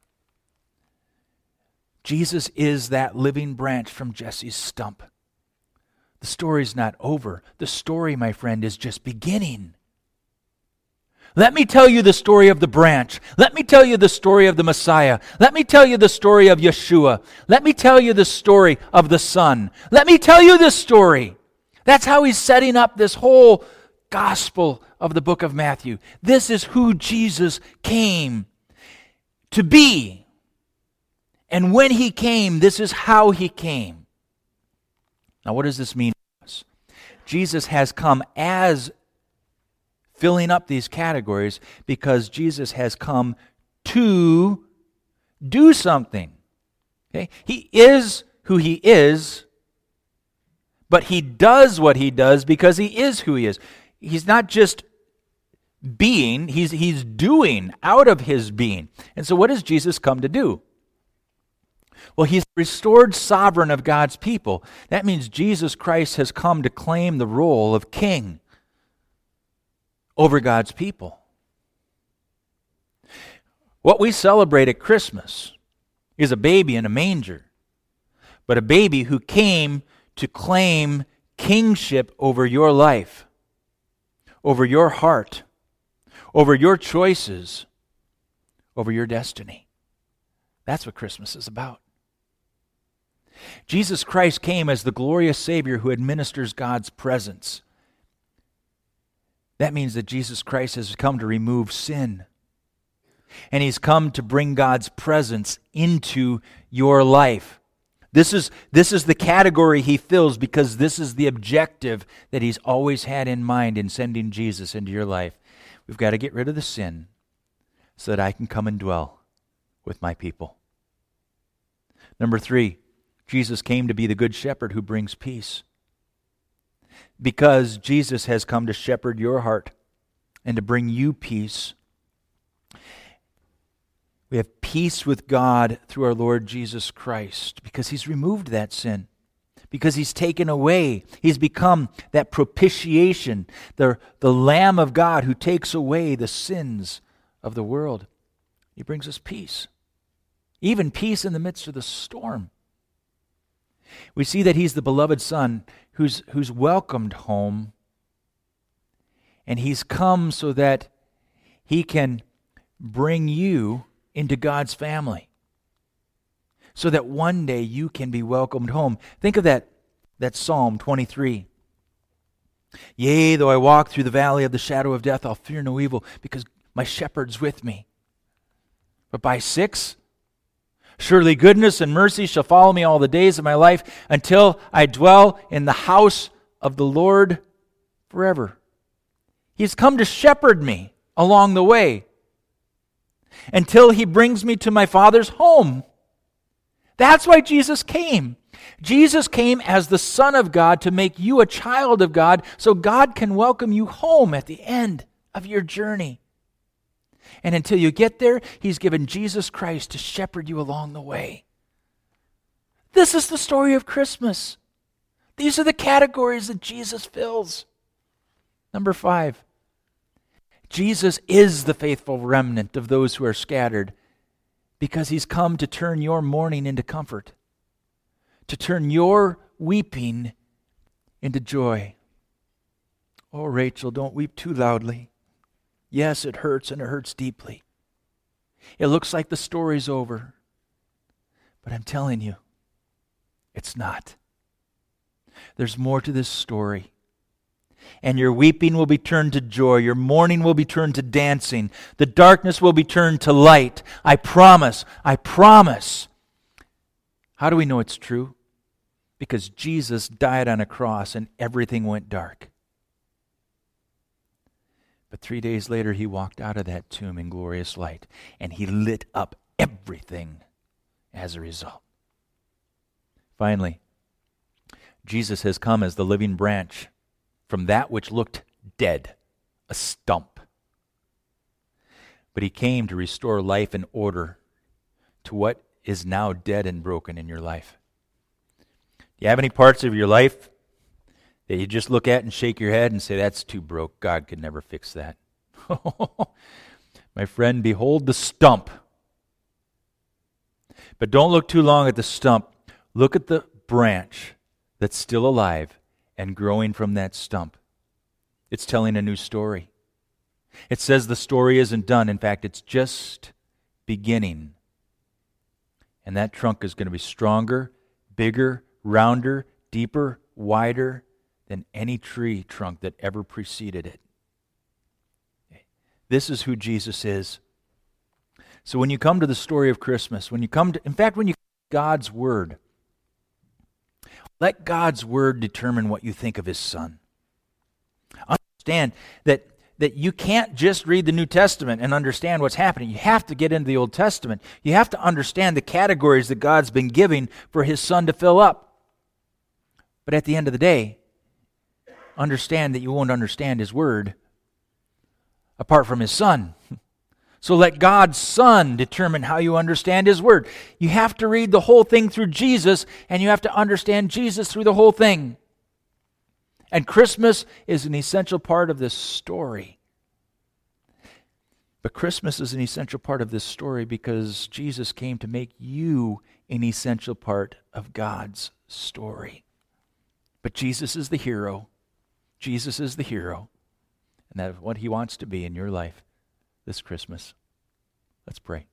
Jesus is that living branch from Jesse's stump. The story's not over. The story, my friend, is just beginning. Let me tell you the story of the branch. Let me tell you the story of the Messiah. Let me tell you the story of Yeshua. Let me tell you the story of the Son. Let me tell you this story. That's how he's setting up this whole gospel of the book of Matthew. This is who Jesus came to be. And when he came, this is how he came. Now, what does this mean to us? Jesus has come as filling up these categories because Jesus has come to do something. Okay? He is who he is, but he does what he does because he is who he is. He's not just being, he's, he's doing out of his being. And so what does Jesus come to do? Well, he's the restored sovereign of God's people. That means Jesus Christ has come to claim the role of king over God's people. What we celebrate at Christmas is a baby in a manger, but a baby who came to claim kingship over your life, over your heart, over your choices, over your destiny. That's what Christmas is about. Jesus Christ came as the glorious Savior who administers God's presence. That means that Jesus Christ has come to remove sin. And he's come to bring God's presence into your life. This is, this is the category he fills because this is the objective that he's always had in mind in sending Jesus into your life. We've got to get rid of the sin so that I can come and dwell with my people. Number three, Jesus came to be the good shepherd who brings peace. Because Jesus has come to shepherd your heart and to bring you peace. We have peace with God through our Lord Jesus Christ because he's removed that sin. Because he's taken away, he's become that propitiation, the, the Lamb of God who takes away the sins of the world. He brings us peace. Even peace in the midst of the storm. We see that he's the beloved Son who's, who's welcomed home. And he's come so that he can bring you into God's family. So that one day you can be welcomed home. Think of that, that Psalm twenty-three. Yea, though I walk through the valley of the shadow of death, I'll fear no evil because my shepherd's with me. But by six, Surely goodness and mercy shall follow me all the days of my life until I dwell in the house of the Lord forever. He's come to shepherd me along the way until he brings me to my Father's home. That's why Jesus came. Jesus came as the Son of God to make you a child of God so God can welcome you home at the end of your journey. And until you get there, he's given Jesus Christ to shepherd you along the way. This is the story of Christmas. These are the categories that Jesus fills. Number five, Jesus is the faithful remnant of those who are scattered because he's come to turn your mourning into comfort, to turn your weeping into joy. Oh, Rachel, don't weep too loudly. Yes, it hurts, and it hurts deeply. It looks like the story's over. But I'm telling you, it's not. There's more to this story. And your weeping will be turned to joy. Your mourning will be turned to dancing. The darkness will be turned to light. I promise. I promise. How do we know it's true? Because Jesus died on a cross and everything went dark. But three days later, he walked out of that tomb in glorious light, and he lit up everything as a result. Finally, Jesus has come as the living branch from that which looked dead, a stump. But he came to restore life and order to what is now dead and broken in your life. Do you have any parts of your life that you just look at and shake your head and say, that's too broke, God could never fix that? My friend, behold the stump. But don't look too long at the stump. Look at the branch that's still alive and growing from that stump. It's telling a new story. It says the story isn't done. In fact, it's just beginning. And that trunk is going to be stronger, bigger, rounder, deeper, wider than any tree trunk that ever preceded it. This is who Jesus is. So when you come to the story of Christmas, when you come to, in fact, when you come to God's Word, let God's Word determine what you think of His Son. Understand that, that you can't just read the New Testament and understand what's happening. You have to get into the Old Testament. You have to understand the categories that God's been giving for His Son to fill up. But at the end of the day, understand that you won't understand His Word apart from His Son. So let God's Son determine how you understand His Word. You have to read the whole thing through Jesus, and you have to understand Jesus through the whole thing. And Christmas is an essential part of this story. But Christmas is an essential part of this story because Jesus came to make you an essential part of God's story. But Jesus is the hero. Jesus is the hero. And that's what He wants to be in your life this Christmas. Let's pray.